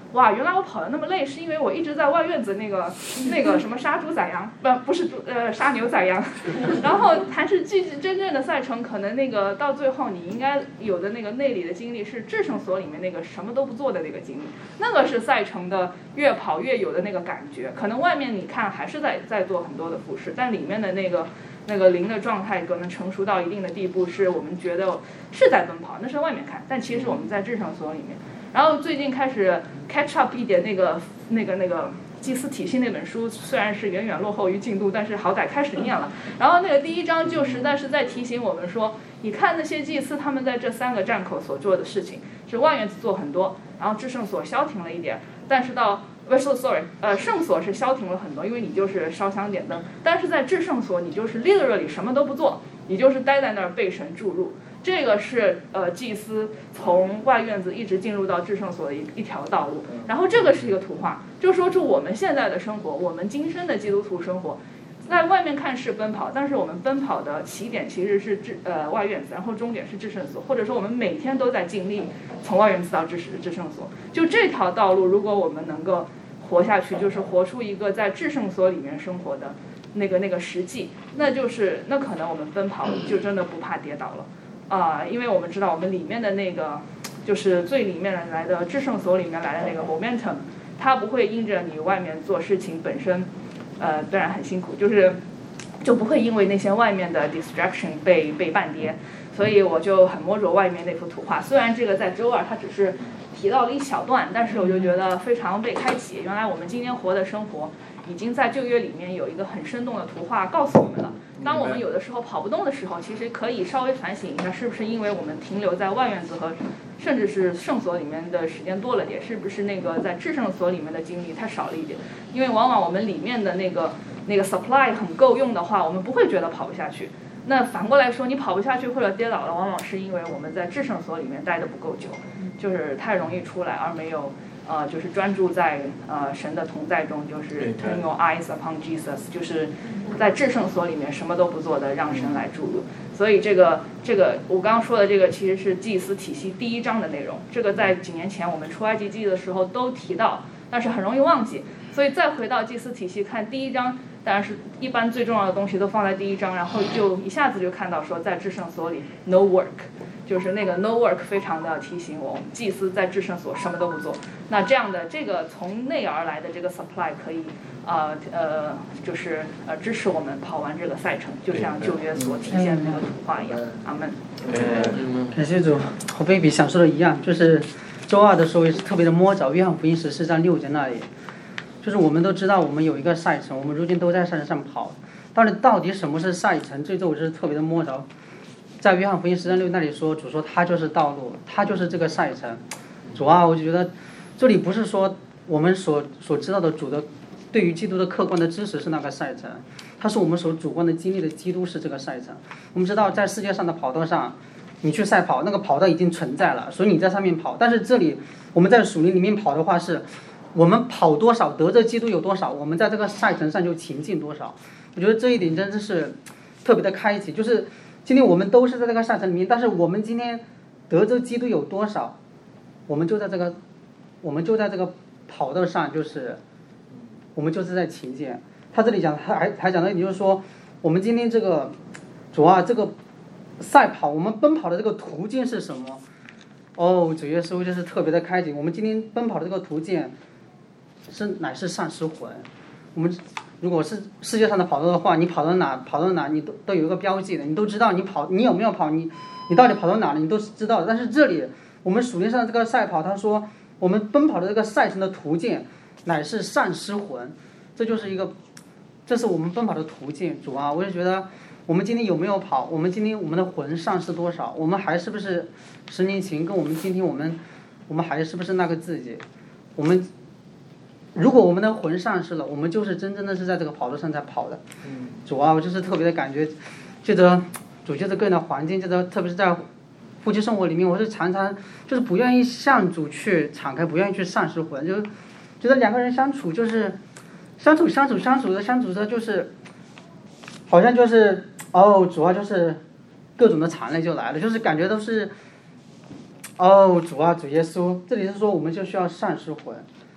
哇，原来我跑得那么累，是因为我一直在外院子那个那个什么杀猪宰羊，不不是猪呃杀牛宰羊。然后还是真真正的赛程，可能那个到最后你应该有的那个内里的经历是制胜所里面那个什么都不做的那个经历，那个是赛程的越跑越有的那个感觉。可能外面你看还是在在做很多的复试，但里面的那个那个零的状态可能成熟到一定的地步，是我们觉得是在奔跑，那是外面看，但其实我们在制胜所里面。然后最近开始 catch up 一点那个那个那个祭司体系那本书，虽然是远远落后于进度，但是好歹开始念了。然后那个第一章就实在是在提醒我们说，你看那些祭司他们在这三个站口所做的事情，是外院子做很多，然后制胜所消停了一点，但是到不是 sorry 呃圣所是消停了很多，因为你就是烧香点灯，但是在制胜所你就是 literally 什么都不做，你就是待在那儿被神注入。这个是呃祭司从外院子一直进入到至圣所的一一条道路，然后这个是一个图画，就说出我们现在的生活，我们今生的基督徒生活，在外面看是奔跑，但是我们奔跑的起点其实是至呃外院子，然后终点是至圣所，或者说我们每天都在经历从外院子到至至圣所，就这条道路，如果我们能够活下去，就是活出一个在至圣所里面生活的那个那个实际，那就是那可能我们奔跑就真的不怕跌倒了。啊、呃，因为我们知道我们里面的那个，就是最里面来的至圣所里面来的那个 momentum， 它不会因着你外面做事情本身，呃，当然很辛苦，就是就不会因为那些外面的 distraction 被被绊跌，所以我就很摸着外面那幅图画。虽然这个在周二它只是提到了一小段，但是我就觉得非常被开启。原来我们今天活的生活，已经在旧约里面有一个很生动的图画告诉我们了。当我们有的时候跑不动的时候，其实可以稍微反省一下，是不是因为我们停留在外院子和甚至是圣所里面的时间多了点，是不是那个在至圣所里面的经历太少了一点？因为往往我们里面的那个那个 supply 很够用的话，我们不会觉得跑不下去。那反过来说，你跑不下去或者跌倒了，往往是因为我们在至圣所里面待得不够久，就是太容易出来，而没有呃，就是专注在呃神的同在中，就是 turn your eyes upon Jesus， 就是在至圣所里面什么都不做的，让神来注入。所以这个这个我刚刚说的这个其实是祭司体系第一章的内容，这个在几年前我们出埃及记的时候都提到，但是很容易忘记。所以再回到祭司体系看第一章，当然是一般最重要的东西都放在第一章，然后就一下子就看到说在至圣所里 no work。就是那个 no work 非常的提醒我，祭司在至圣所什么都不做。那这样的这个从内而来的这个 supply 可以呃呃就是呃支持我们跑完这个赛程，就像旧约所体现的那个图画一样。阿门。 感谢主，和贝比想说的一样，就是周二的时候也是特别的摸着约翰福音十四章六节那里，就是我们都知道我们有一个赛程，我们如今都在赛程上跑，到底到底什么是赛程？这周我就是特别的摸着。在约翰福音十章六那里说，主说他就是道路，他就是这个赛程。主啊，我就觉得这里不是说我们所所知道的主的对于基督的客观的知识是那个赛程，它是我们所主观的经历的基督是这个赛程。我们知道在世界上的跑道上，你去赛跑，那个跑道已经存在了，所以你在上面跑。但是这里我们在属灵里面跑的话，是我们跑多少得着基督有多少，我们在这个赛程上就前进多少。我觉得这一点真的是特别的开启，就是今天我们都是在这个赛程里面，但是我们今天得着基督有多少，我们就在这个，我们就在这个跑道上，就是我们就是在前进。他这里讲，他还还讲到一点，就是说，我们今天这个主啊，这个赛跑，我们奔跑的这个途径是什么？哦，主耶稣就是特别的开启。我们今天奔跑的这个途径是乃是丧尸魂。我们如果是世界上的跑道的话，你跑到哪跑到哪，你都都有一个标记的，你都知道你跑你有没有跑，你你到底跑到哪了，你都是知道的。但是这里我们属灵上的这个赛跑，他说我们奔跑的这个赛程的途径乃是丧尸魂，这就是一个，这是我们奔跑的途径。主啊，我就觉得我们今天有没有跑，我们今天我们的魂丧失多少，我们还是不是十年前跟我们今天我们我们还是不是那个自己？我们如果我们的魂丧失了，我们就是真正的是在这个跑道上在跑的。主啊，我就是特别的感觉，觉得主觉得个人的环境，觉得特别是在夫妻生活里面，我是常常就是不愿意向主去敞开，不愿意去丧失魂，就觉得两个人相处就是相处相处相处的相处的，就是好像就是哦，主啊，就是各种的残累就来了，就是感觉都是哦，主啊，主耶稣，这里是说我们就需要丧失魂。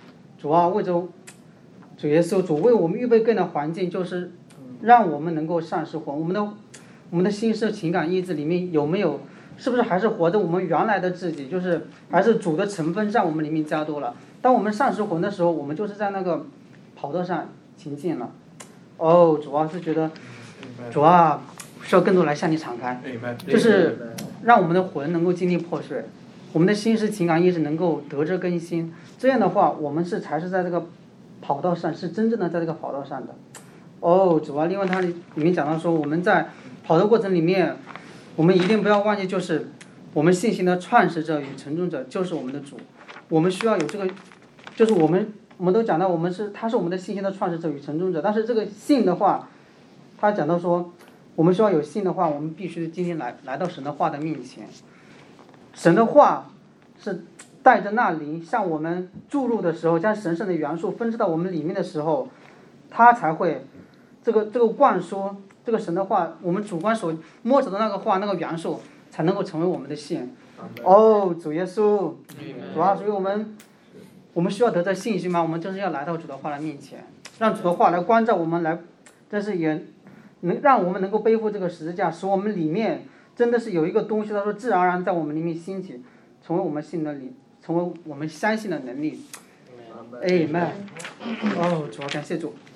主啊，为着主耶稣，主为我们预备更的环境，就是让我们能够善事活。我们的我们的心思、情感、意志里面有没有，是不是还是活着我们原来的自己？就是还是主的成分在我们里面加多了。当我们善事活的时候，我们就是在那个跑道上前进了。哦，主啊，是觉得主啊，需要更多来向你敞开，就是让我们的魂能够经历破碎，我们的心思、情感、意志能够得着更新。这样的话，我们是才是在这个跑道上，是真正的在这个跑道上的。哦，主啊，另外它里面讲到说，我们在跑的过程里面，我们一定不要忘记，就是我们信心的创始者与成终者就是我们的主。我们需要有这个，就是我们我们都讲到，我们是他是我们的信心的创始者与成终者。但是这个信的话，他讲到说，我们需要有信的话，我们必须今天来来到神的话的面前。神的话是带着那灵向我们注入的时候，将神圣的元素分支到我们里面的时候，他才会这个这个灌输这个神的话，我们主观所摸着的那个话那个元素才能够成为我们的信。哦，主耶稣，主啊，所以我们我们需要得到信心吗？我们就是要来到主的话的面前，让主的话来关照我们，来，但是也能让我们能够背负这个十字架，使我们里面真的是有一个东西，他说自然而然在我们里面兴起，成为我们信的力，成为我们相信的能力。Amen。哦，主啊，感谢主。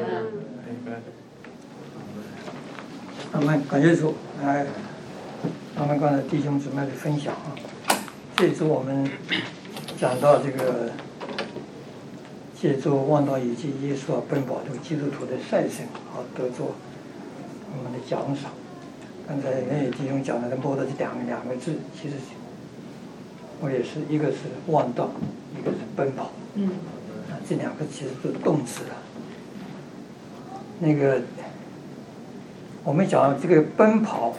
阿门，感谢主。哎，他们刚才弟兄姊妹的分享啊，这一次我们讲到这个借助望道以及耶稣啊奔跑这个基督徒的赛程啊，得着我们的奖赏。刚才那位弟兄讲的摸的这两个两个字，其实我也是，一个是望道，一个是奔跑。 嗯。 啊，这两个其实都是动词了。那个，我们讲这个奔跑，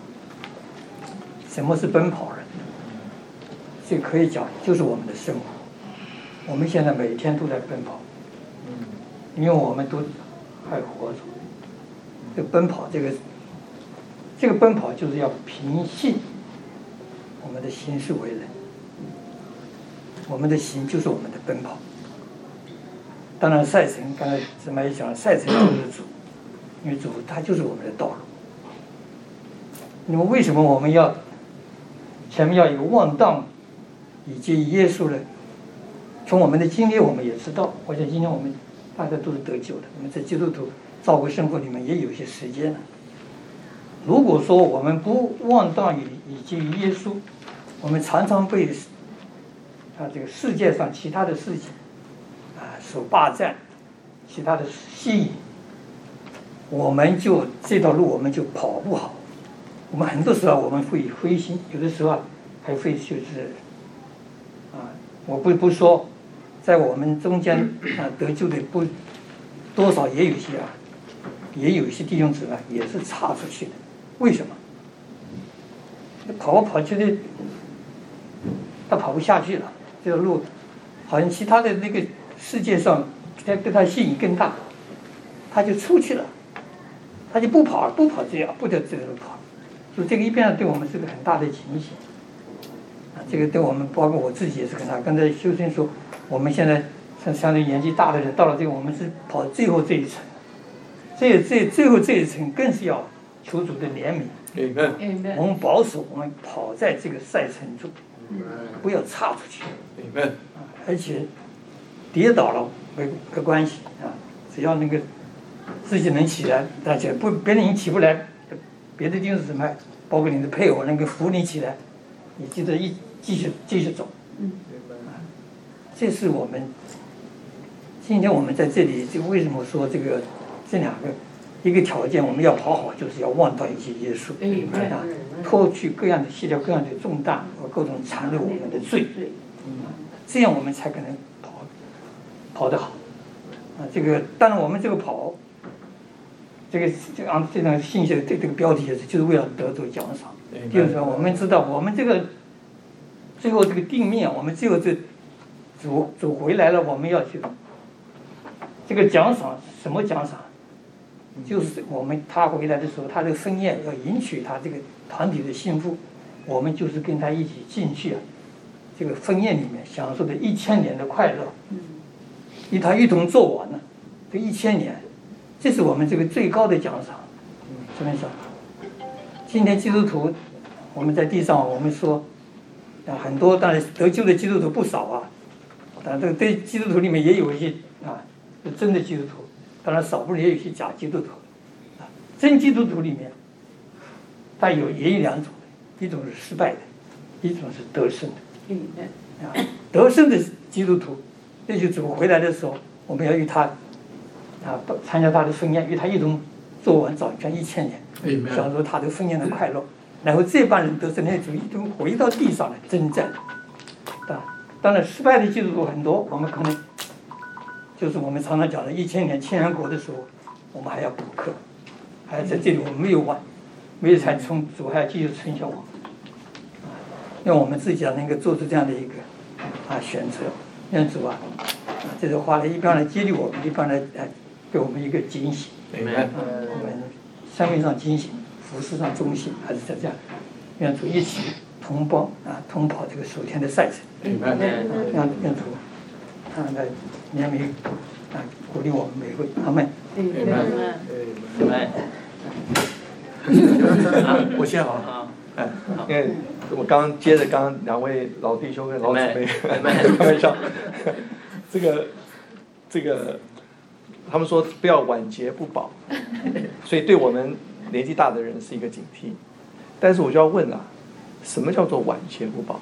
什么是奔跑呢？这可以讲就是我们的生活。我们现在每天都在奔跑，因为我们都还活着。这奔跑，这个这个奔跑就是要凭信我们的行事为人，我们的行就是我们的奔跑。当然赛程刚才姊妹也讲了，赛程就是主，因为主他就是我们的道路。那么为什么我们要前面要有望道以及耶稣呢？从我们的经历我们也知道，我想今天我们大家都是得救的，我们在基督徒照顾生活里面也有一些时间了。如果说我们不望道以以及耶稣，我们常常被啊这个世界上其他的事情啊所霸占，其他的吸引，我们就这条路我们就跑不好。我们很多时候我们会灰心，有的时候还会就是啊，我不不说，在我们中间啊得救的不多少也有一些啊，也有一些弟兄姊妹也是岔出去的。为什么？跑啊跑，觉得他跑不下去了，这条路好像其他的那个世界上他对他吸引更大，他就出去了，他就不跑不跑这样不得这条路跑，所以这个一边对我们是个很大的警醒啊，这个对我们包括我自己也是很大。刚才修生说，我们现在像相对年纪大的人到了这个，我们是跑最后这一层，这这最后这一层更是要求主的怜悯。我们保守，我们跑在这个赛程中，不要岔出去。而且跌倒了没没关系啊，只要那个自己能起来，而且不别人起不来，别的弟兄姊妹，包括你的配偶能够扶你起来，你记得一继续继续走。啊，这是我们今天我们在这里，就为什么说这个这两个？一个条件我们要跑好，就是要望到以及耶稣，啊，脱去各样的系列、各样的重担和各种缠累我们的罪，啊，这样我们才可能跑跑得好。啊，这个当然我们这个跑，这个这个按这种信息的这这个标题也是，就是为了得着奖赏。就是说，我们知道我们这个最后这个定面，我们最后这走走回来了，我们要去这个奖赏什么奖赏？就是我们他回来的时候，他这个婚宴要迎娶他这个团体的幸福，我们就是跟他一起进去啊，这个婚宴里面享受的一千年的快乐。 与他一同做完了这一千年，这是我们这个最高的奖赏。怎么讲？今天基督徒，我们在地上，我们说啊，很多当然得救的基督徒不少啊，当然这个对基督徒里面也有一些啊，真的基督徒，当然少部分也有一些假基督徒啊。真基督徒里面，它有也有两种，一种是失败的，一种是得胜的。 嗯， 啊，得胜的基督徒，那就主回来的时候，我们要与他啊参加他的婚宴，与他一同做完早全一千年，享受他的婚宴的快乐。然后这帮人得胜的主一同回到地上来征战。啊，当然失败的基督徒很多，我们可能就是我们常常讲的一千年千人国的时候，我们还要补课，还要在这里我们没有完，没有才从主还要继续存下我。让我们自己啊能够做出这样的一个啊选择，让主啊，啊这个话呢，一方来激励我们，一方来来给我们一个警醒， 嗯， 我们生命上警醒，服事上忠心，还是在这样，让主一起同帮啊同跑这个属天的赛程， 嗯， 让让主啊来怜悯啊鼓励我们每位，阿门。 嗯， 我先好了，哎，因为我刚接着刚刚两位老弟兄跟老姊妹开玩笑，这个这个他们说不要晚节不保，所以对我们年纪大的人是一个警惕。但是我就要问了，什么叫做晚节不保？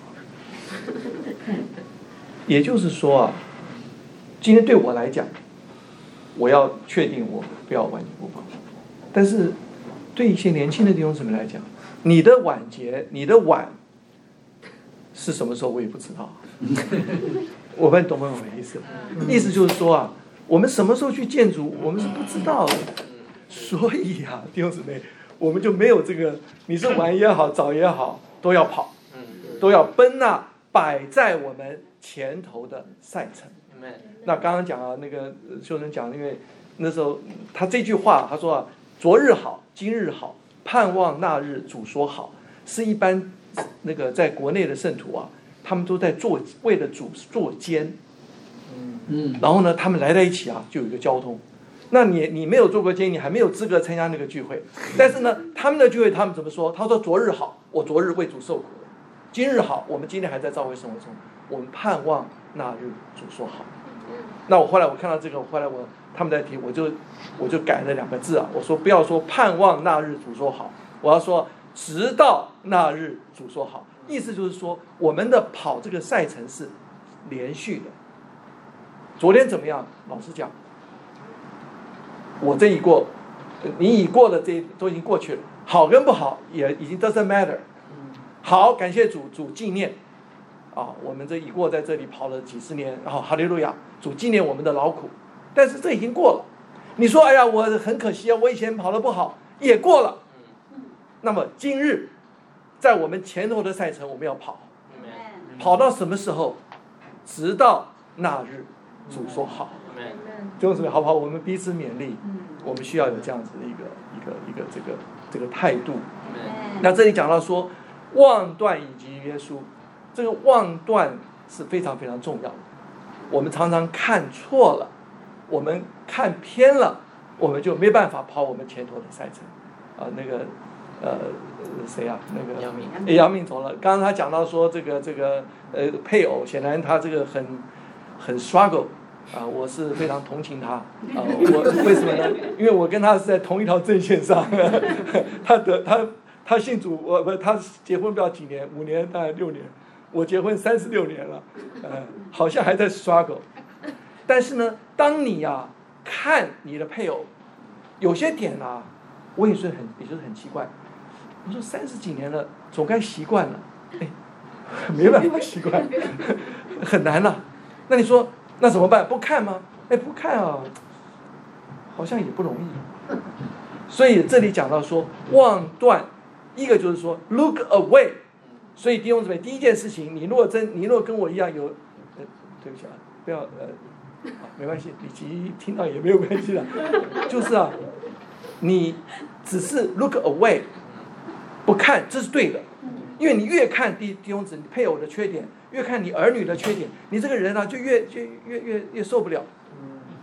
也就是说啊，今天对我来讲，我要确定我不要晚节不保，但是对一些年轻的弟兄姊妹来讲，你的晚节，你的晚是什么时候我也不知道。我们懂不懂我的意思？意思就是说啊，我们什么时候去见主，我们是不知道的。所以啊，弟兄姊妹，我们就没有这个，你是晚也好，早也好，都要跑，都要奔那摆在我们前头的赛程。那刚刚讲啊，那个秀珍讲，因为那时候他这句话，他说啊，昨日好，今日好，盼望那日主说好，是一般那个在国内的圣徒啊，他们都在做为了主做监，嗯，然后呢，他们来在一起啊，就有一个交通。那你你没有做过监，你还没有资格参加那个聚会。但是呢，他们的聚会他们怎么说？他说昨日好，我昨日为主受苦了；今日好，我们今天还在教会生活中，我们盼望那日主说好。那我后来我看到这个，后来我他们在提，我就我就改了两个字啊，我说不要说盼望那日主说好，我要说直到那日主说好。意思就是说，我们的跑这个赛程是连续的。昨天怎么样？老实讲，我这一过，你已过的这都已经过去了，好跟不好也已经 doesn't matter。好，感谢主，主纪念啊，我们这已过在这里跑了几十年，然后哈利路亚，主纪念我们的劳苦。但是这已经过了，你说哎呀，我很可惜啊，我以前跑得不好，也过了。那么今日在我们前头的赛程，我们要跑，跑到什么时候？直到那日主说好。弟兄姊妹，好不好？我们彼此勉励，我们需要有这样子的一个一个一个这个这个态度。那这里讲到说，望断以及约束，这个望断是非常非常重要的。我们常常看错了，我们看偏了，我们就没办法跑我们前头的赛程。啊，那个呃谁啊？那个杨明，杨明走了。刚刚他讲到说，这个这个呃配偶，显然他这个很很 struggle。啊，我是非常同情他啊！我为什么呢？因为我跟他是在同一条阵线上。他得他他信主，我不他结婚不要几年，五年大概六年，我结婚三十六年了，呃，好像还在 struggle。但是呢，当你啊看你的配偶，有些点啊，我也是很也就是很奇怪。我说三十几年了，总该习惯了，哎，没办法习惯，很难了、啊。那你说？那怎么办？不看吗？哎，不看啊，好像也不容易。所以这里讲到说望断，一个就是说 look away。所以弟兄姊妹，第一件事情，你如果真，你如果跟我一样有，呃，对不起啊，不要呃，没关系，李琦听到也没有关系的，就是啊，你只是 look away， 不看，这是对的，因为你越看弟弟兄姊妹配偶的缺点。越看你儿女的缺点，你这个人啊就越就越越越受不了，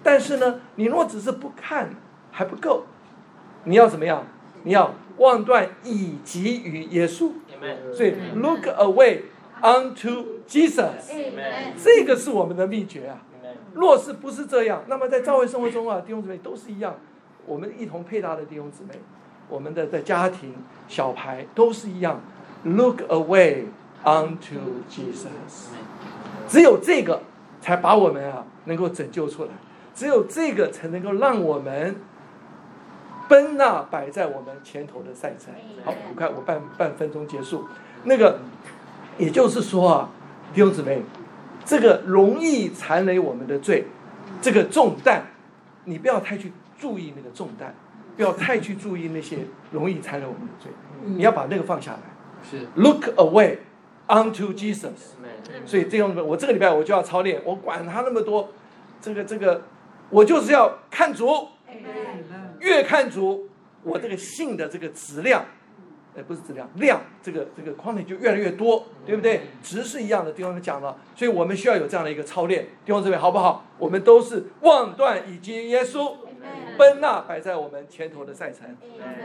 但是呢，你若只是不看还不够，你要怎么样？你要望断以及于耶稣。所以 look away unto Jesus， 这个是我们的秘诀啊。若是不是这样，那么在教会生活中啊，弟兄姊妹都是一样，我们一同配搭的弟兄姊妹，我们的的家庭小孩都是一样 ，look away unto Jesus。只有这个才把我们啊能够拯救出来，只有这个才能够让我们奔那摆在我们前头的赛程。好，我看我半半分钟结束。那个，也就是说啊，弟兄姊妹，这个容易缠累我们的罪，这个重担，你不要太去注意那个重担，不要太去注意那些容易缠累我们的罪，你要把那个放下来。 是 ，Look away unto Jesus。所以这种我这个礼拜我就要操练，我管他那么多，这个这个，我就是要看主，越看主，我这个信的这个质量。哎，不是质量，量这个这个 quantity 就越来越多，对不对？值是一样的，弟兄们讲了，所以我们需要有这样的一个操练，弟兄姊妹好不好？我们都是望断以及耶稣，奔那摆在我们前头的赛程。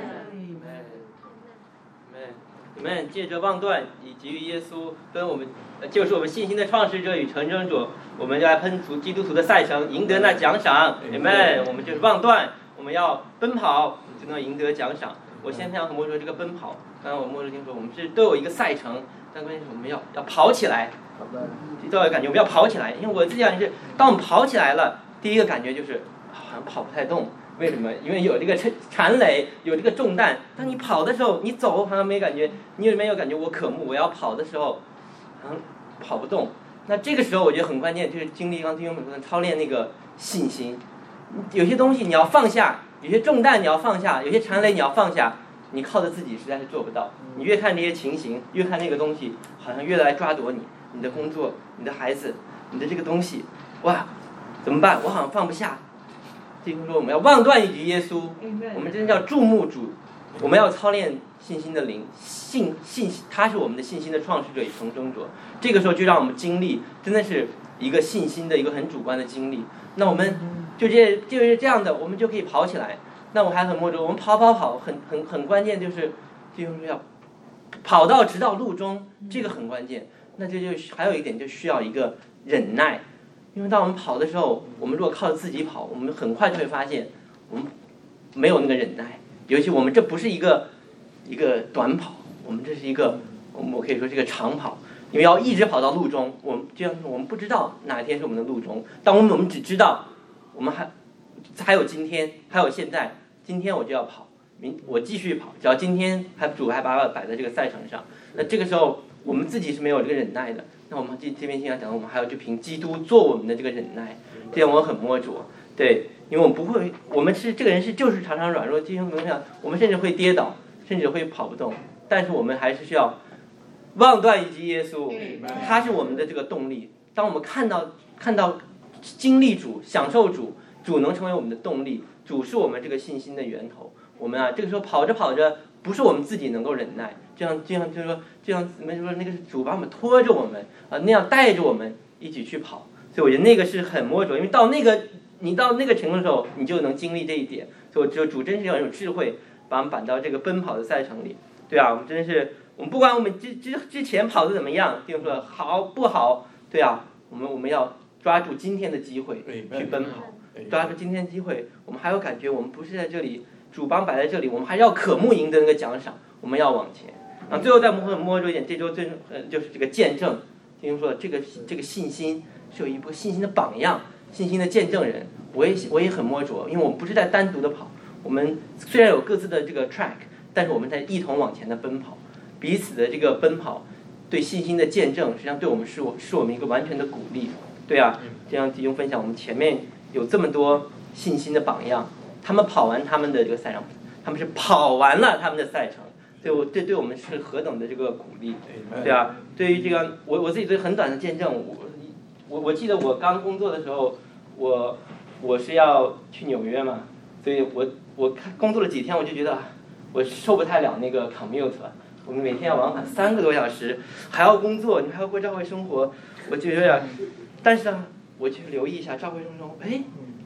你们借着望断以及于耶稣，奔我们就是我们信心的创始者与成真者，我们就来奔出基督徒的赛程，赢得那奖赏。你们，我们就是望断，我们要奔跑，就能赢得奖赏。我先想和莫说这个奔跑，刚刚我莫说听说我们是都有一个赛程，但关键是我们要要跑起来，都有感觉我们要跑起来。因为我自己感觉是，当我们跑起来了，第一个感觉就是好像跑不太动。为什么？因为有这个缠累，有这个重担。当你跑的时候，你走好像没感觉，你有没有感觉我渴慕？我要跑的时候，好像跑不动。那这个时候我觉得很关键，就是经历刚弟兄们说的操练那个信心。有些东西你要放下。有些重担你要放下，有些缠累你要放下，你靠着自己实在是做不到。你越看这些情形，越看那个东西，好像越来抓夺你，你的工作，你的孩子，你的这个东西，哇，怎么办？我好像放不下。弟兄说我们要望断以及耶稣，我们真的要注目主，我们要操练信心的灵，信信他是我们的信心的创始者与成终者。这个时候就让我们经历，真的是一个信心的一个很主观的经历。那我们就这就是这样的，我们就可以跑起来。那我还很摸着，我们跑跑跑，很很很关键，就是弟兄说要跑到直到路中，这个很关键。那这就还有一点，就需要一个忍耐，因为当我们跑的时候，我们如果靠自己跑，我们很快就会发现我们没有那个忍耐。尤其我们这不是一个一个短跑，我们这是一个我们我可以说是一个长跑。因为要一直跑到路中，我们就像我们不知道哪天是我们的路中，但我们我们只知道，我们还还有今天，还有现在，今天我就要跑，明我继续跑，只要今天还主还把我摆在这个赛场上，那这个时候我们自己是没有这个忍耐的，那我们这这边现在讲，我们还要去凭基督做我们的这个忍耐，这样我很摸着，对，因为我们不会，我们是这个人是就是常常软弱，弟兄姊妹讲，我们甚至会跌倒，甚至会跑不动，但是我们还是需要。望断以及耶稣，他是我们的这个动力。当我们看到看到经历主、享受主，主能成为我们的动力，主是我们这个信心的源头。我们啊，这个时候跑着跑着，不是我们自己能够忍耐，这样这样就是说，这样怎么说？那个是主把我们拖着我们啊，那样带着我们一起去跑。所以我觉得那个是很摸着，因为到那个你到那个程度的时候，你就能经历这一点。所以我觉得主真是要有智慧，把我们摆到这个奔跑的赛程里。对啊，我们真是。我们不管我们之之之前跑的怎么样，比如说好不好，对啊，我们我们要抓住今天的机会去奔跑，抓住今天的机会，我们还有感觉，我们不是在这里，主帮摆在这里，我们还要渴慕赢得那个奖赏，我们要往前。啊，最后再摸摸着一点，这周最呃就是这个见证，听说这个这个信心是有一部信心的榜样，信心的见证人，我也我也很摸着，因为我们不是在单独的跑，我们虽然有各自的这个 track， 但是我们在一同往前的奔跑。彼此的这个奔跑，对信心的见证，实际上对我们是我是我们一个完全的鼓励，对啊，这样弟兄分享，我们前面有这么多信心的榜样，他们跑完他们的这个赛程，他们是跑完了他们的赛程，对我这对我们是何等的这个鼓励，对啊，对于这个我我自己对很短的见证，我我我记得我刚工作的时候，我我是要去纽约嘛，所以我我工作了几天，我就觉得我受不太了那个 commute。我们每天要往返三个多小时，还要工作，你还要过教会生活，我就有点。但是呢，我去留意一下教会生活，哎，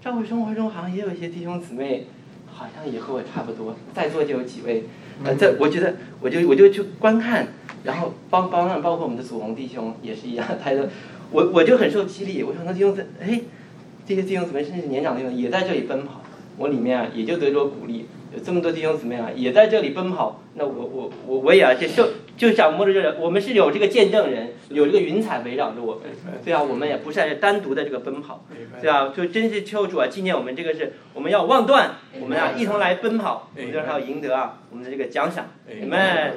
教会生活中好像也有一些弟兄姊妹，好像也和我差不多，在座就有几位，呃，这我觉得我就我就去观看，然后包包包括我们的祖红弟兄也是一样，他就我我就很受激励，我想那弟兄姊哎，这些弟兄姊妹甚至年长弟兄也在这里奔跑，我里面啊也就得着鼓励。有这么多弟兄姊妹啊，也在这里奔跑。那我我我我也啊，就就就想摸着这个，我们是有这个见证人，有这个云彩围绕着我们，对啊，我们也不是在这单独的这个奔跑，对啊，就真是求主啊，纪念我们这个是，我们要忘断，我们啊一同来奔跑，我们就还要赢得啊我们的这个奖赏，阿们。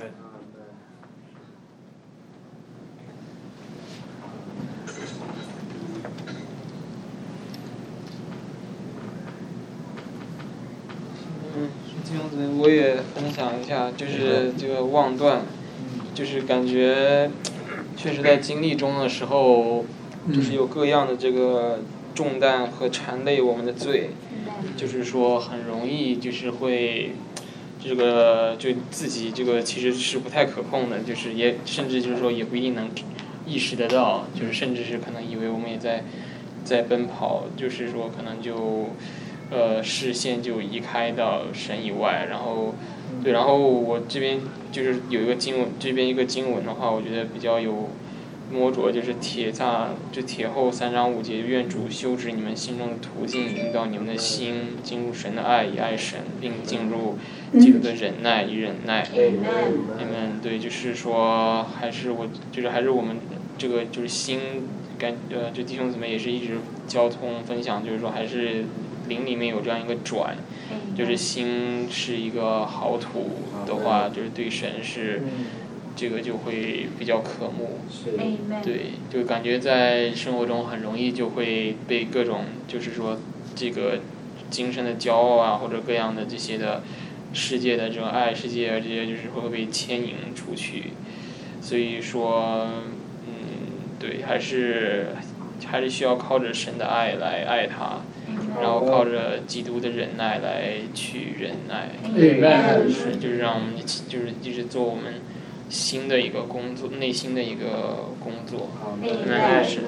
弟兄姊妹，我也分享一下，就是这个忘断，就是感觉确实在经历中的时候，就是有各样的这个重担和缠累我们的罪，就是说很容易就是会这个就自己这个其实是不太可控的，就是也甚至就是说也不一定能意识得到，就是甚至是可能以为我们也在在奔跑，就是说可能就。呃，视线就移开到神以外，然后，对，然后我这边就是有一个经文，这边一个经文的话，我觉得比较有摸着，就是帖撒，就帖后三章五节，愿主修直你们心中的途径，引导你们的心进入神的爱，以爱神，并进入基督的忍耐，以忍耐。你们对，就是说，还是我，就是还是我们这个就是心感呃，就弟兄姊妹也是一直交通分享，就是说还是。灵里面有这样一个转，就是心是一个好土的话，就是对神是这个就会比较渴慕，对，就感觉在生活中很容易就会被各种就是说这个精神的骄傲啊，或者各样的这些的世界的这种爱世界啊，这些就是会被牵引出去，所以说，嗯，对，还是还是需要靠着神的爱来爱他。然后靠着基督的忍耐来去忍耐，是就是让我们就是一直做我们新的一个工作，内心的一个工作。嗯，是。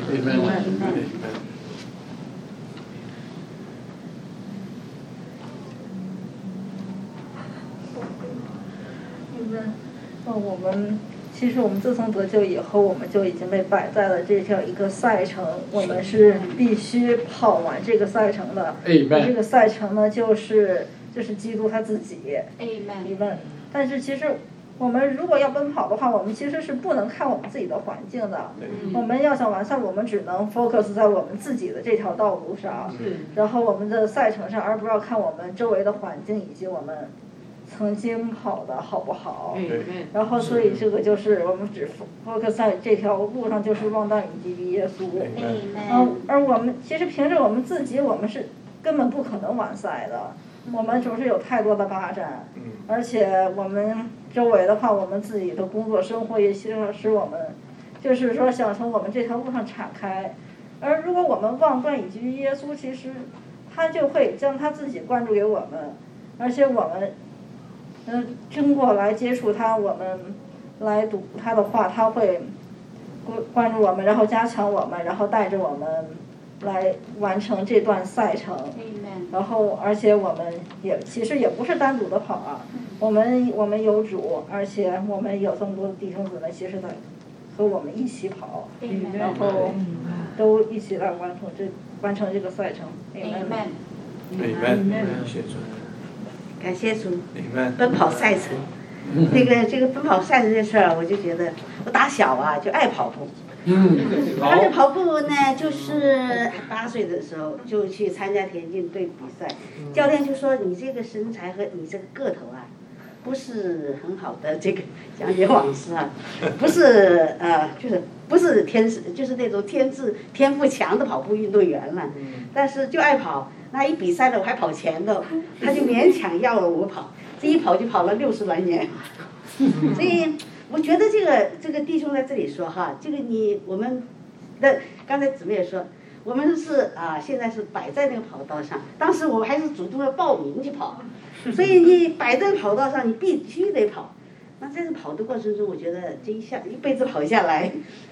那我们。其实我们自从得救以后，我们就已经被摆在了这条一个赛程，我们是必须跑完这个赛程的。这个赛程呢，就是就是基督他自己。Amen。但是其实我们如果要奔跑的话，我们其实是不能看我们自己的环境的。我们要想完赛，我们只能 focus 在我们自己的这条道路上，然后我们的赛程上，而不要看我们周围的环境以及我们。曾经跑的好不好？然后所以这个就是我们只 focus 在这条路上，就是忘断以及耶稣。嗯，而我们其实凭着我们自己，我们是根本不可能完赛的。我们总是有太多的霸占，而且我们周围的话，我们自己的工作生活也需要使我们，就是说想从我们这条路上岔开。而如果我们忘断以及耶稣，其实他就会将他自己关注给我们，而且我们。嗯，经过来接触他，我们来读他的话，他会关关注我们，然后加强我们，然后带着我们来完成这段赛程。然后，而且我们也其实也不是单独的跑啊，我们我们有主，而且我们有这么多的弟兄姊妹，其实在和我们一起跑，然后都一起来完成这完成这个赛程。Amen。 Amen。谢主。 感谢主，奔跑赛程，那个这个奔跑赛程这事儿，我就觉得我打小啊就爱跑步。嗯，而且跑步呢，就是八岁的时候就去参加田径队比赛，教练就说你这个身材和你这个个头啊，不是很好的这个讲解往事啊，不是呃就是不是天就是那种天资天赋强的跑步运动员了，但是就爱跑。那一比赛了，我还跑前头，他就勉强要了我跑，这一跑就跑了六十来年。所以我觉得这个这个弟兄在这里说哈，这个你我们的刚才姊妹也说，我们是啊现在是摆在那个跑道上，当时我还是主动要报名去跑，所以你摆在跑道上，你必须得跑。那在这跑的过程中，我觉得这一下一辈子跑下来，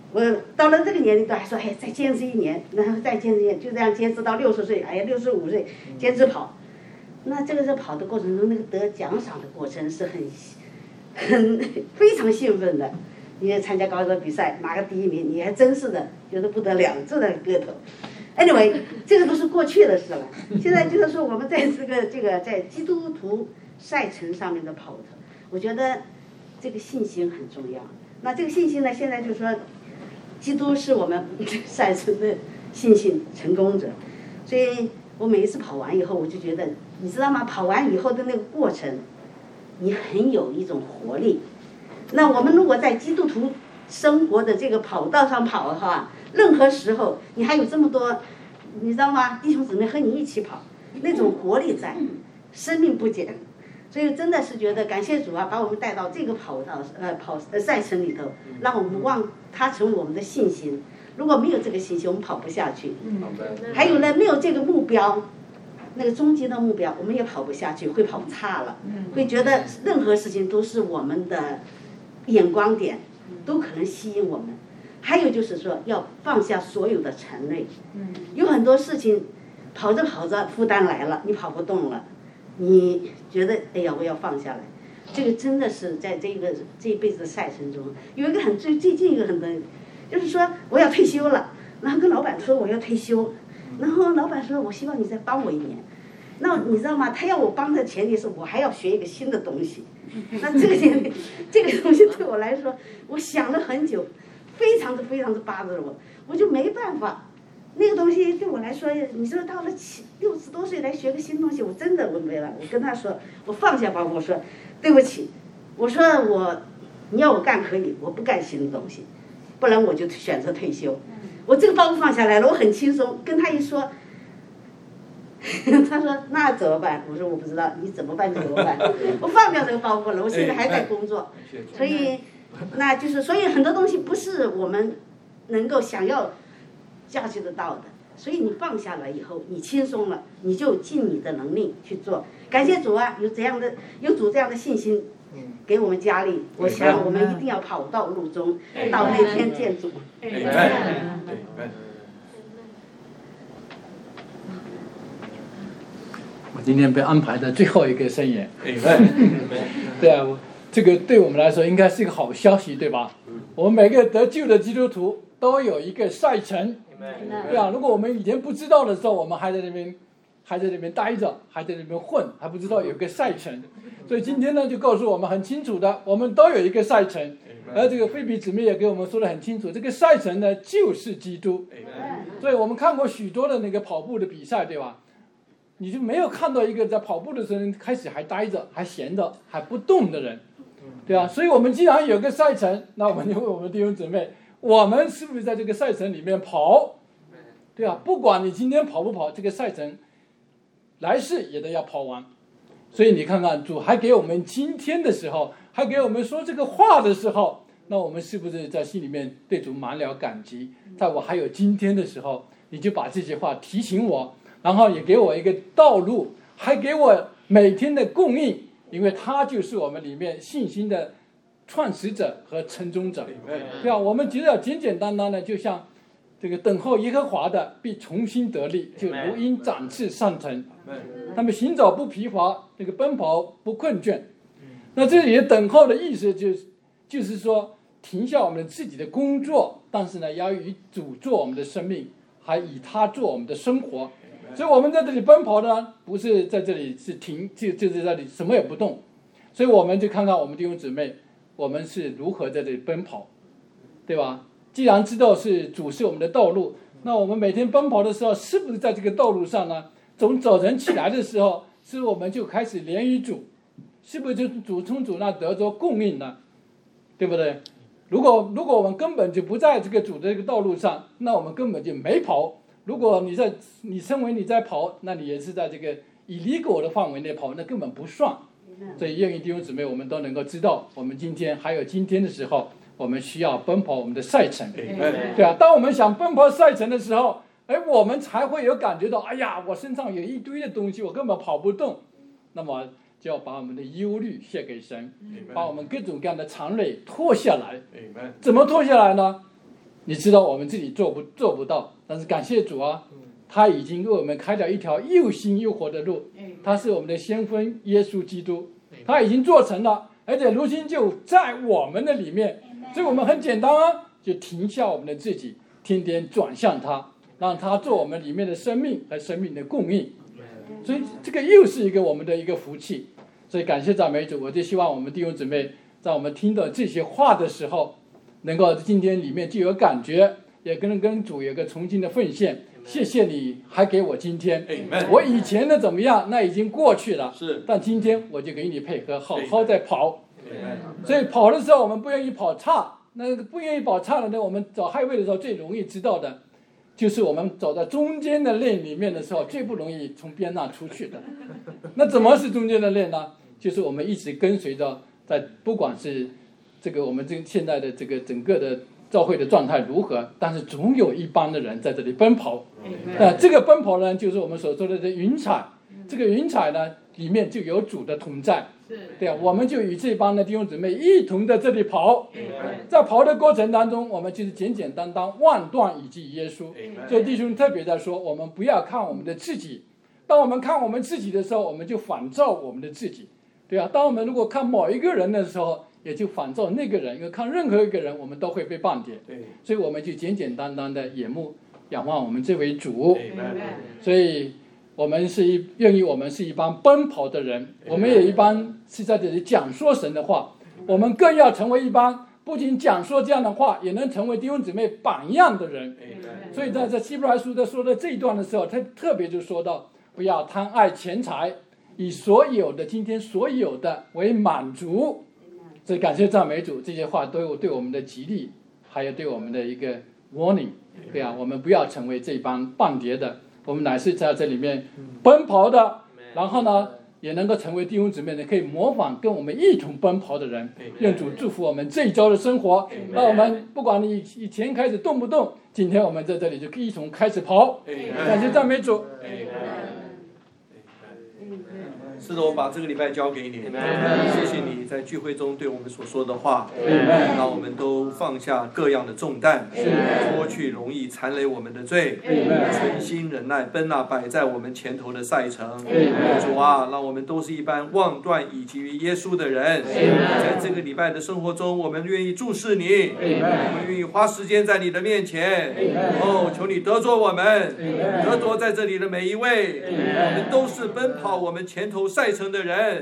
我到了这个年龄段还说，哎，再坚持一年，然后再坚持一年，就这样坚持到六十岁，哎呀，六十五岁坚持跑。那这个在跑的过程中，那个得奖赏的过程是很很非常兴奋的。你参加高中比赛拿个第一名，你还真是的，觉得不得了，这个个头。Anyway， 这个都是过去的事了。现在就是说，我们在这个这个在基督徒赛程上面的跑的，我觉得这个信心很重要。那这个信心呢，现在就是说，基督是我们赛程的信心成功者。所以我每一次跑完以后，我就觉得，你知道吗？跑完以后的那个过程，你很有一种活力。那我们如果在基督徒生活的这个跑道上跑的话，任何时候你还有这么多，你知道吗？弟兄姊妹和你一起跑，那种活力在，生命不减。所以真的是觉得感谢主啊，把我们带到这个跑道呃跑呃赛程里头，让我们望它成为我们的信心。如果没有这个信心，我们跑不下去。还有呢，没有这个目标，那个终极的目标，我们也跑不下去，会跑差了，会觉得任何事情都是我们的眼光点，都可能吸引我们。还有就是说，要放下所有的尘累。有很多事情，跑着跑着负担来了，你跑不动了，你觉得哎呀，我要放下来。这个真的是在这个这一辈子的赛程中，有一个很最最近一个很的，就是说我要退休了，然后跟老板说我要退休，然后老板说我希望你再帮我一年。那你知道吗？他要我帮的前提是我还要学一个新的东西。那这个前这个东西对我来说，我想了很久，非常的非常的巴着我，我就没办法。那个东西对我来说，你说到了七六十多岁来学个新东西，我真的我没了。我跟他说，我放下吧，我说对不起，我说我你要我干可以，我不干新的东西，不然我就选择退休。我这个包袱放下来了，我很轻松。跟他一说。他说那怎么办？我说我不知道，你怎么办就怎么办。我放掉这个包袱了，我现在还在工作，所以那就是所以很多东西不是我们能够想要驾驭得到的。所以你放下来以后，你轻松了，你就尽你的能力去做。感谢主啊，有这样的有主这样的信心给我们加力。我想我们一定要跑到路中，到那天见主。 我今天被安排的最后一个圣言，对啊，这个对我们来说应该是一个好消息，对吧？我们每个得救的基督徒都有一个赛程，对啊。如果我们以前不知道的时候，我们还在那边还在那边待着，还在那边混，还不知道有个赛程。所以今天呢，就告诉我们很清楚的，我们都有一个赛程。而这个菲比姊妹也给我们说得很清楚，这个赛程呢就是基督。所以我们看过许多的那个跑步的比赛，对吧？你就没有看到一个在跑步的时候开始还待着、还闲着、还不动的人，对吧？所以我们既然有个赛程，那我们就问我们弟兄姊妹，我们是不是在这个赛程里面跑？对吧？不管你今天跑不跑，这个赛程来世也得要跑完。所以你看看，主还给我们今天的时候，还给我们说这个话的时候，那我们是不是在心里面对主满了感激？在我还有今天的时候，你就把这些话提醒我。然后也给我一个道路，还给我每天的供应，因为他就是我们里面信心的创始者和成终者，对吧？我们只要简简单单的，就像这个等候耶和华的必重新得力，就如鹰展翅上腾，他们行走不疲乏，这个奔跑不困倦。那这里等候的意思就就是说停下我们自己的工作，但是呢，要以主做我们的生命，还以他做我们的生活。所以我们在这里奔跑呢，不是在这里是停，就就是在这里什么也不动。所以我们就看看我们弟兄姊妹，我们是如何在这里奔跑，对吧？既然知道是主是我们的道路，那我们每天奔跑的时候，是不是在这个道路上呢？从早晨起来的时候，是不是我们就开始连于主？是不是就主从主那得着供应呢？对不对？如果如果我们根本就不在这个主的这个道路上，那我们根本就没跑。如果你在你身为你在跑，那你也是在这个以离狗的范围内跑，那根本不算。所以愿意弟兄姊妹，我们都能够知道，我们今天还有今天的时候，我们需要奔跑我们的赛程，对啊。当我们想奔跑赛程的时候，哎，我们才会有感觉到，哎呀，我身上有一堆的东西，我根本跑不动。那么就要把我们的忧虑卸给神，把我们各种各样的常累脱下来。怎么脱下来呢？ 你知道我们自己做不做不到，但是感谢主啊，他已经为我们开了一条又新又活的路。他是我们的先锋耶稣基督，他已经做成了，而且如今就在我们的里面。所以我们很简单啊，就停下我们的自己，天天转向他，让他做我们里面的生命和生命的供应。所以这个又是一个我们的一个福气。所以感谢赞美主，我就希望我们弟兄姊妹在我们听到这些话的时候，能够今天里面就有感觉，也跟跟主有个重新的奉献。谢谢你还给我今天，我以前的怎么样那已经过去了，是，但今天我就给你配合，好好在跑。所以跑的时候我们不愿意跑差，那不愿意跑差的呢，我们找害位的时候最容易知道的就是我们走在中间的链里面的时候最不容易从边上出去的。那怎么是中间的链呢？就是我们一直跟随着，在不管是这个我们这现在的这个整个的教会的状态如何，但是总有一帮的人在这里奔跑。那这个奔跑呢，就是我们所说的这云彩。这个云彩呢，里面就有主的同在。对啊，我们就与这帮的弟兄姊妹一同在这里跑。在跑的过程当中，我们就是简简单单万段以及耶稣。所以弟兄特别在说，我们不要看我们的自己。当我们看我们自己的时候，我们就反照我们的自己。对啊，当我们如果看某一个人的时候，也就反照那个人，因为看任何一个人，我们都会被绊跌。对，所以我们就简简单单的眼目仰望我们这位主。所以我们是一愿意，我们是一帮奔跑的人，我们也一般是在这里讲说神的话，我们更要成为一帮不仅讲说这样的话，也能成为弟兄姊妹榜样的人。所以在这希伯来书在说的这一段的时候，他特别就说到，不要贪爱钱财，以所有的今天所有的为满足。所以感谢赞美主，这些话都有对我们的激励，还有对我们的一个 warning。对啊，我们不要成为这帮绊跌的，我们乃是在这里面奔跑的，然后呢也能够成为弟兄姊妹呢可以模仿跟我们一同奔跑的人。愿主祝福我们这一周的生活，让我们不管你以前开始动不动，今天我们在这里就一同开始跑。感谢赞美主。 是的，我把这个礼拜交给你，谢谢你在聚会中对我们所说的话，让我们都放下各样的重担，脱去容易缠累我们的罪，存心忍耐奔那摆在我们前头的赛程。主啊，让我们都是一般望断以及于耶稣的人，在这个礼拜的生活中，我们愿意注视你，我们愿意花时间在你的面前。哦，求你得着我们，得着在这里的每一位，我们都是奔跑我们前头赛程的人。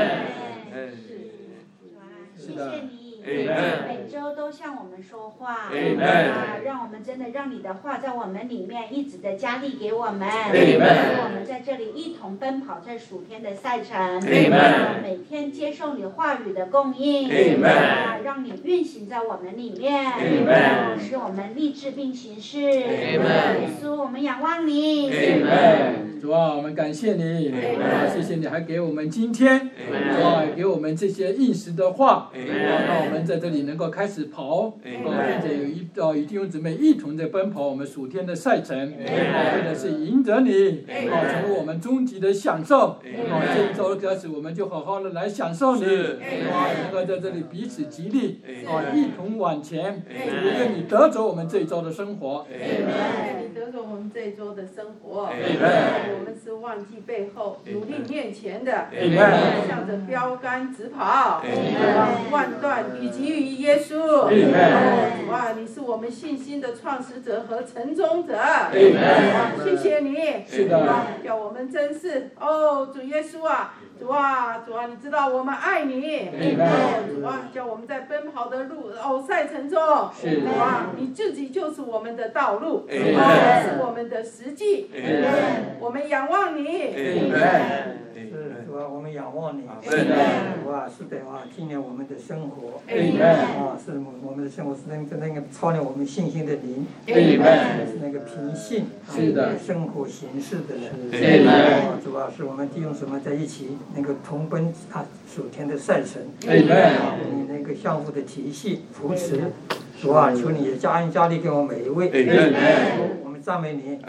谢谢你，每周都向我们说话，啊，让我们真的让你的话在我们里面一直的加力给我们，让我们在这里一同奔跑在属天的赛程，啊，每天接受你话语的供应，啊，让你运行在我们里面，啊，使我们立志并行事。耶稣，我们仰望你。 主啊，我们感谢你，啊，谢谢你还给我们今天，主啊，给我们这些应时的话，啊，让我们在这里能够开始跑，啊，并且有一啊与弟兄姊妹一同在奔跑我们属天的赛程，啊，为的是迎着你，啊，成为我们终极的享受，啊，这一周开始我们就好好的来享受你，啊，能够在这里彼此激励，啊，一同往前，愿你得着我们这一周的生活， 愿你得着我们这一周的生活。我们是忘记背后，努力面前的，向着标杆直跑，万段以及于耶稣。主啊，你是我们信心的创始者和成终者。谢谢你，叫我们真是哦，主耶稣啊，主啊，主啊，你知道我们爱你。主啊，叫我们在奔跑的路哦赛程中，主啊，你自己就是我们的道路，是我们的实际。我们仰望你，是主啊，我们仰望你，主啊，是的啊，纪念我们的生活，啊，是我们的生活是那个那个操练我们信心的灵，是那个凭信是的生活行事的人，啊，主啊，是我们弟兄姊妹在一起能够同奔啊属天的赛程，啊，你那个相互的提携扶持，主啊，求你也加恩加力给我们每一位，我们赞美你。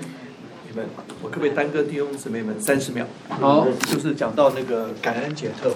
你们，我可不可以耽搁弟兄姊妹们三十秒？ 好， 就是讲到那个感恩节特会。